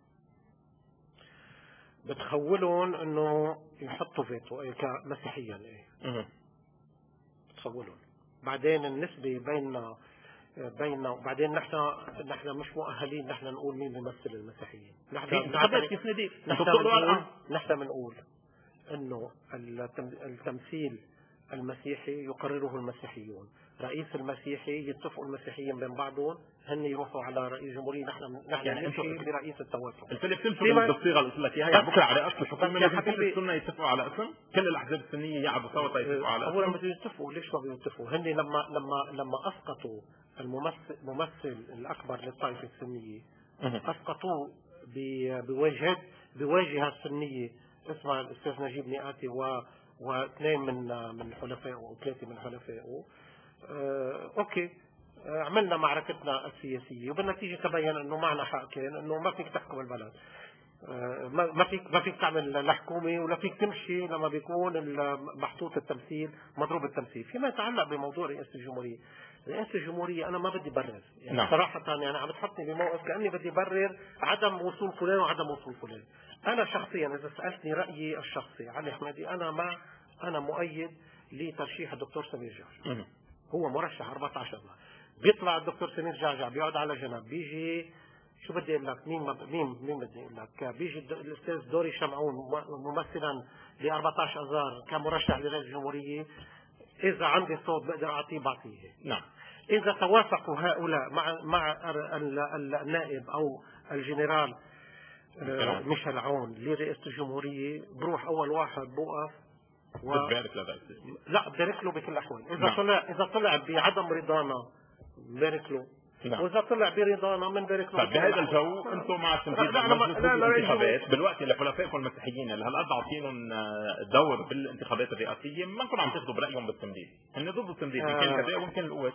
بتخولون انه يحطوا فيتو اي كمسيحيا ايه بتخولون بعدين النسبه بيننا بيننا وبعدين نحن نحن مش مؤهلين نحن نقول مين بيمثل المسيحيين. نحن نحن نحن بنقول انه التمثيل المسيحي يقرره المسيحيون، رئيس المسيحي يتفقوا المسيحيين بين بعضهم هن يروحوا على رئيس جمهوريه نحن نحن يعني نمشي برئيس التوافق. قلت لي بتمشوا بالصيغه اللي قلت لك اياها بكره على رئاسه الحكومه لازم كل السنه يتفقوا على اسم، كل الاحزاب السنيه يقعدوا سوا يتفقوا على اسم. اولا بدهم يتفقوا ليش ما بيتفقوا؟ هن لما لما لما اسقطوا الممثل الممثل الاكبر للطائفه السنيه اسقطوه بواجهه بواجهه سنيه اسمها الاستاذ نجيب مئاتي و واثنين من من حلفائه وثلاثه من حلفائه. آه اوكي آه عملنا معركتنا السياسيه وبالنتيجه تبين انه معنا حق كان انه ما فيك تحكم البلد. آه ما فيك ما فيك تعمل لا حكومه ولا فيك تمشي لما بيكون محطوط التمثيل مضروب التمثيل. فيما يتعلق بموضوع رئاسه الجمهوريه، رئاسه الجمهوريه انا ما بدي برر يعني نعم. صراحه يعني عم تحطني بموقف كاني بدي برر عدم وصول فلان وعدم وصول فلان. انا شخصيا اذا سالتني رايي الشخصي علي حمادي انا مع انا مؤيد لترشيح الدكتور سمير جعجع. هو مرشح أربعة عشر سنه بيطلع الدكتور سمير جعجع بيقعد على جنب بيجي شو بدي اقول لك مين مين مين بدي اقول لك بيجي الاستاذ دوري شمعون ممثلا ل أربعة عشر اذار كمرشح لرئاسه الجمهوريه اذا عندي صوت بقدر اعطيه بعطيه. نعم. اذا توافقوا هؤلاء مع مع النائب او الجنرال ميشيل عون لرئاسه الجمهوريه بروح اول واحد بوقف و... بتبارك له لا ببارك له بكل الاحوال. اذا نعم. طلع اذا طلع بعدم رضانا ببارك له نعم. واذا طلع برضانا بنبارك له. طيب بهذا الجو انتم مع تنفيذ الانتخابات بالوقت اللي حلفائكم المسيحيين اللي هالقد عاطينهم دور بالانتخابات الرئاسيه ما نكون عم تاخذوا برايهم بالتمديد، هن ضد التمديد يمكن آه. الكتائب ويمكن القوات.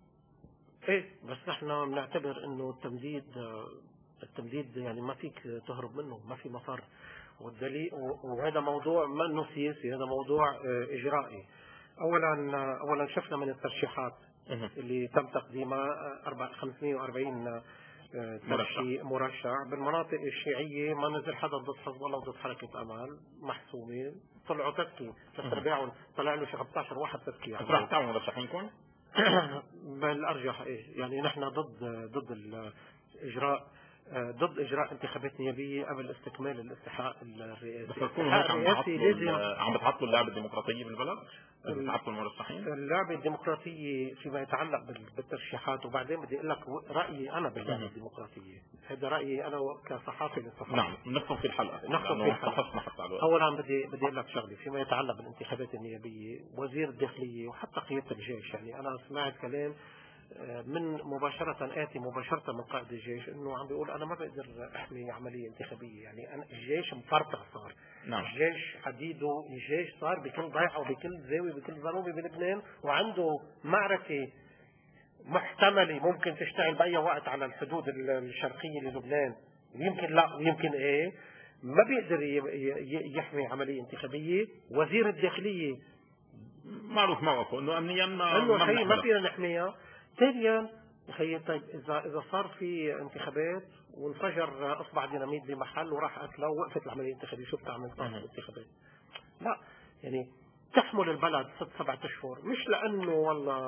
ايه بس نحن بنعتبر انه التمديد التمديد يعني ما فيك تهرب منه، ما في مفر. والدليل وهذا موضوع ما انه سياسي، هذا موضوع اجرائي. اولا اولا شفنا من الترشيحات اللي تم تقديمها خمسمئة وأربعين ترشيح مرشح بالمناطق الشيعيه ما نزل حدا ضد حزب الله وضد حركه امل محسومين طلعوا تسكي بس ربيعهم طلع له شي خمسة عشر واحد تسكي. راح تعملوا مرشحينكم؟ بالارجح ايه يعني نحن ضد ضد الاجراء ضد اجراء انتخابات نيابيه قبل استكمال الاستحقاق الرئاسي. بس تكونوا هيك عم بتعطلوا عم بتعطلوا اللعبه الديمقراطيه بالبلد؟ تعبتوا المرشحين؟ اللعبة الديمقراطية فيما يتعلق بالترشيحات، وبعدين بدي اقول لك رأيي انا باللعبة الديمقراطية. هذا رأيي انا كصحافي للصحافة. نعم، نختم في الحلقة. نختم في الحلقة. حتى على اولا بدي بدي اقول لك شغله فيما يتعلق بالانتخابات النيابية. وزير الداخلية وحتى قيادة الجيش، يعني انا سمعت كلام من مباشرة آتي مباشرة من قائد الجيش انه عم بيقول انا ما بقدر احمي عملية انتخابية، يعني أنا الجيش مفرطع صار. نعم. الجيش حديده، الجيش صار بكل ضيعة وبكل زاوية بكل ضربة بلبنان، وعنده معركة محتملة ممكن تشتغل بأي وقت على الحدود الشرقية للبنان، ويمكن لا ويمكن ايه، ما بيقدر يحمي عملية انتخابية. وزير الداخلية معروف موقفه انه امنيا ما انه خيي ما فينا نحميها. ثانيا خيي طيب اذا اذا صار في انتخابات وانفجر اصبع ديناميت بمحل وراح قتله ووقفت العمليه الانتخابيه، شو بتعمل صار الانتخابات؟ لا يعني تحمل البلد ست سبعة اشهر، مش لانه والله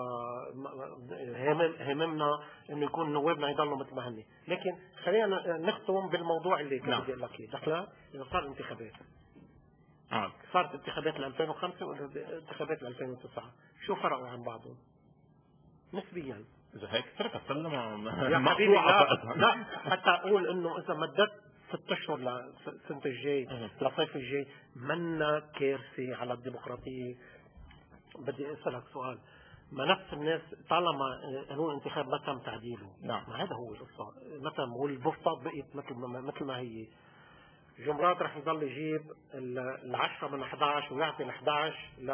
هممنا انه يكون نوابنا يضلوا مثل ما هن، لكن خلينا نختم بالموضوع اللي كنت بدي اقول لك اياه. دخلها اذا صار انتخابات آه. صارت انتخابات ل ألفين وخمسة وانتخابات ل ألفين وتسعة، شو فرقوا عن بعضهم نسبيا؟ اذا هيك ترك السلم يا حبيبي لا, لا حتى اقول انه اذا مدت ست اشهر لسنة الجاي لصيف الجاي منا كارثة على الديمقراطية. بدي اسالك سؤال، ما نفس الناس طالما قانون الانتخاب ما تم تعديله، نعم ما هذا هو القصة، ما تم والبوسطات بقيت مثل ما مثل ما هي. جمرات رح يضل يجيب العشرة من أحد عشر ويعطي الأحد عشر ل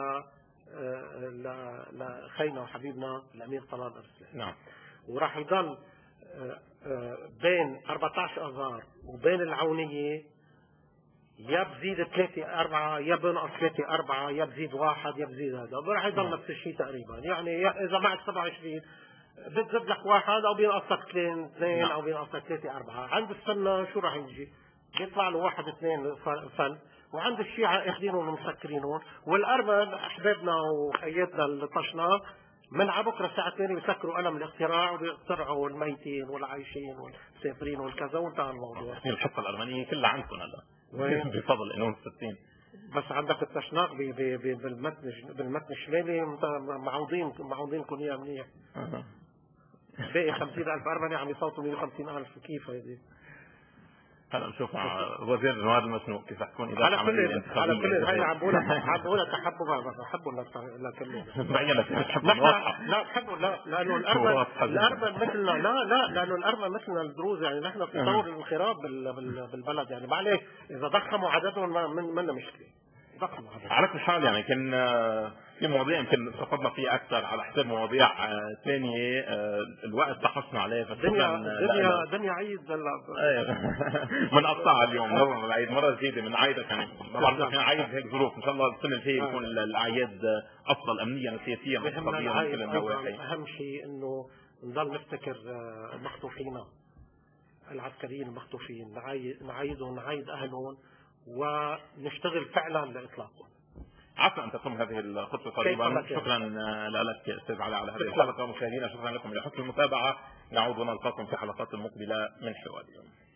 لخينا وحبيبنا الأمير طلال أرسلان. نعم. وراح يضل بين أربعة عشر أذار وبين العونية يا بزيد ثلاثة أربعة يا بنقص ثلاثة أربعة يا بزيد واحد يا بزيد هذا، راح يضل نفس الشيء تقريبا. يعني إذا معك سبعة وعشرين بتزيد لك واحد أو بينقص لك اثنين اثنين أو بينقص لك ثلاثة أربعة. عند السنة شو راح يجي؟ يطلع له واحد اثنين فن. وعند الشيعة اخذينهم ومسكرينهم، والارمن احبابنا وخياتنا اللي طشنا من على بكره الساعه اثنين بيسكروا قلم الاختراع وبيقترعوا الميتين والعايشين والسافرين والكذا وانتهى الموضوع. الحصه الارمنيه كلها عندكم هلا بفضل قانون ستين. بس عندك التشناق بالمتن بالمتن الشمالي معوضين معوضينكم اياه منيح. باقي خمسين ألف ارمني عم يصوتوا مئة وخمسين ألف. كيف هيدي؟ هلا نشوف مع وزير الجواد المسنوق كيف تكون إذا على كل على كل هاي عم بقولها عم بقولها تحبوا بحبوا لا كله مبينة تحبوا لا بحبوا لا لانه الارمن الارمن مثلنا لا لا لانه الارمن مثلنا الدروز، يعني نحن في طور الانخراط بالبلد. يعني معلش اذا ضخموا عددهم منا مشكله ضخموا عددهم. على كل حال يعني كان في مواضيع يمكن استفدنا فيها اكثر على حساب مواضيع ثانيه الوقت تحصنا عليه. الدنيا الدنيا الدنيا عيد هلا بنقطعها اليوم نظرا للعيد مره جديده من عيدك، يعني ما بعرف كان عيد هيك ظروف. ان شاء الله السنه الجايه يكون الاعياد افضل امنيا وسياسيا واقتصاديا من كل النواحي. اهم شيء انه نضل نفتكر مخطوفينا العسكريين المخطوفين، نعايدهم نعايد اهلهم ونشتغل فعلا لاطلاقهم. عسى ان تتم هذه الخطوه قريبا. شكرا لك استاذ علاء على هذه الحلقه. مشاهدينا شكرا لكم لحسن المتابعه. نعود ونلقاكم في حلقات مقبله من حوار اليوم.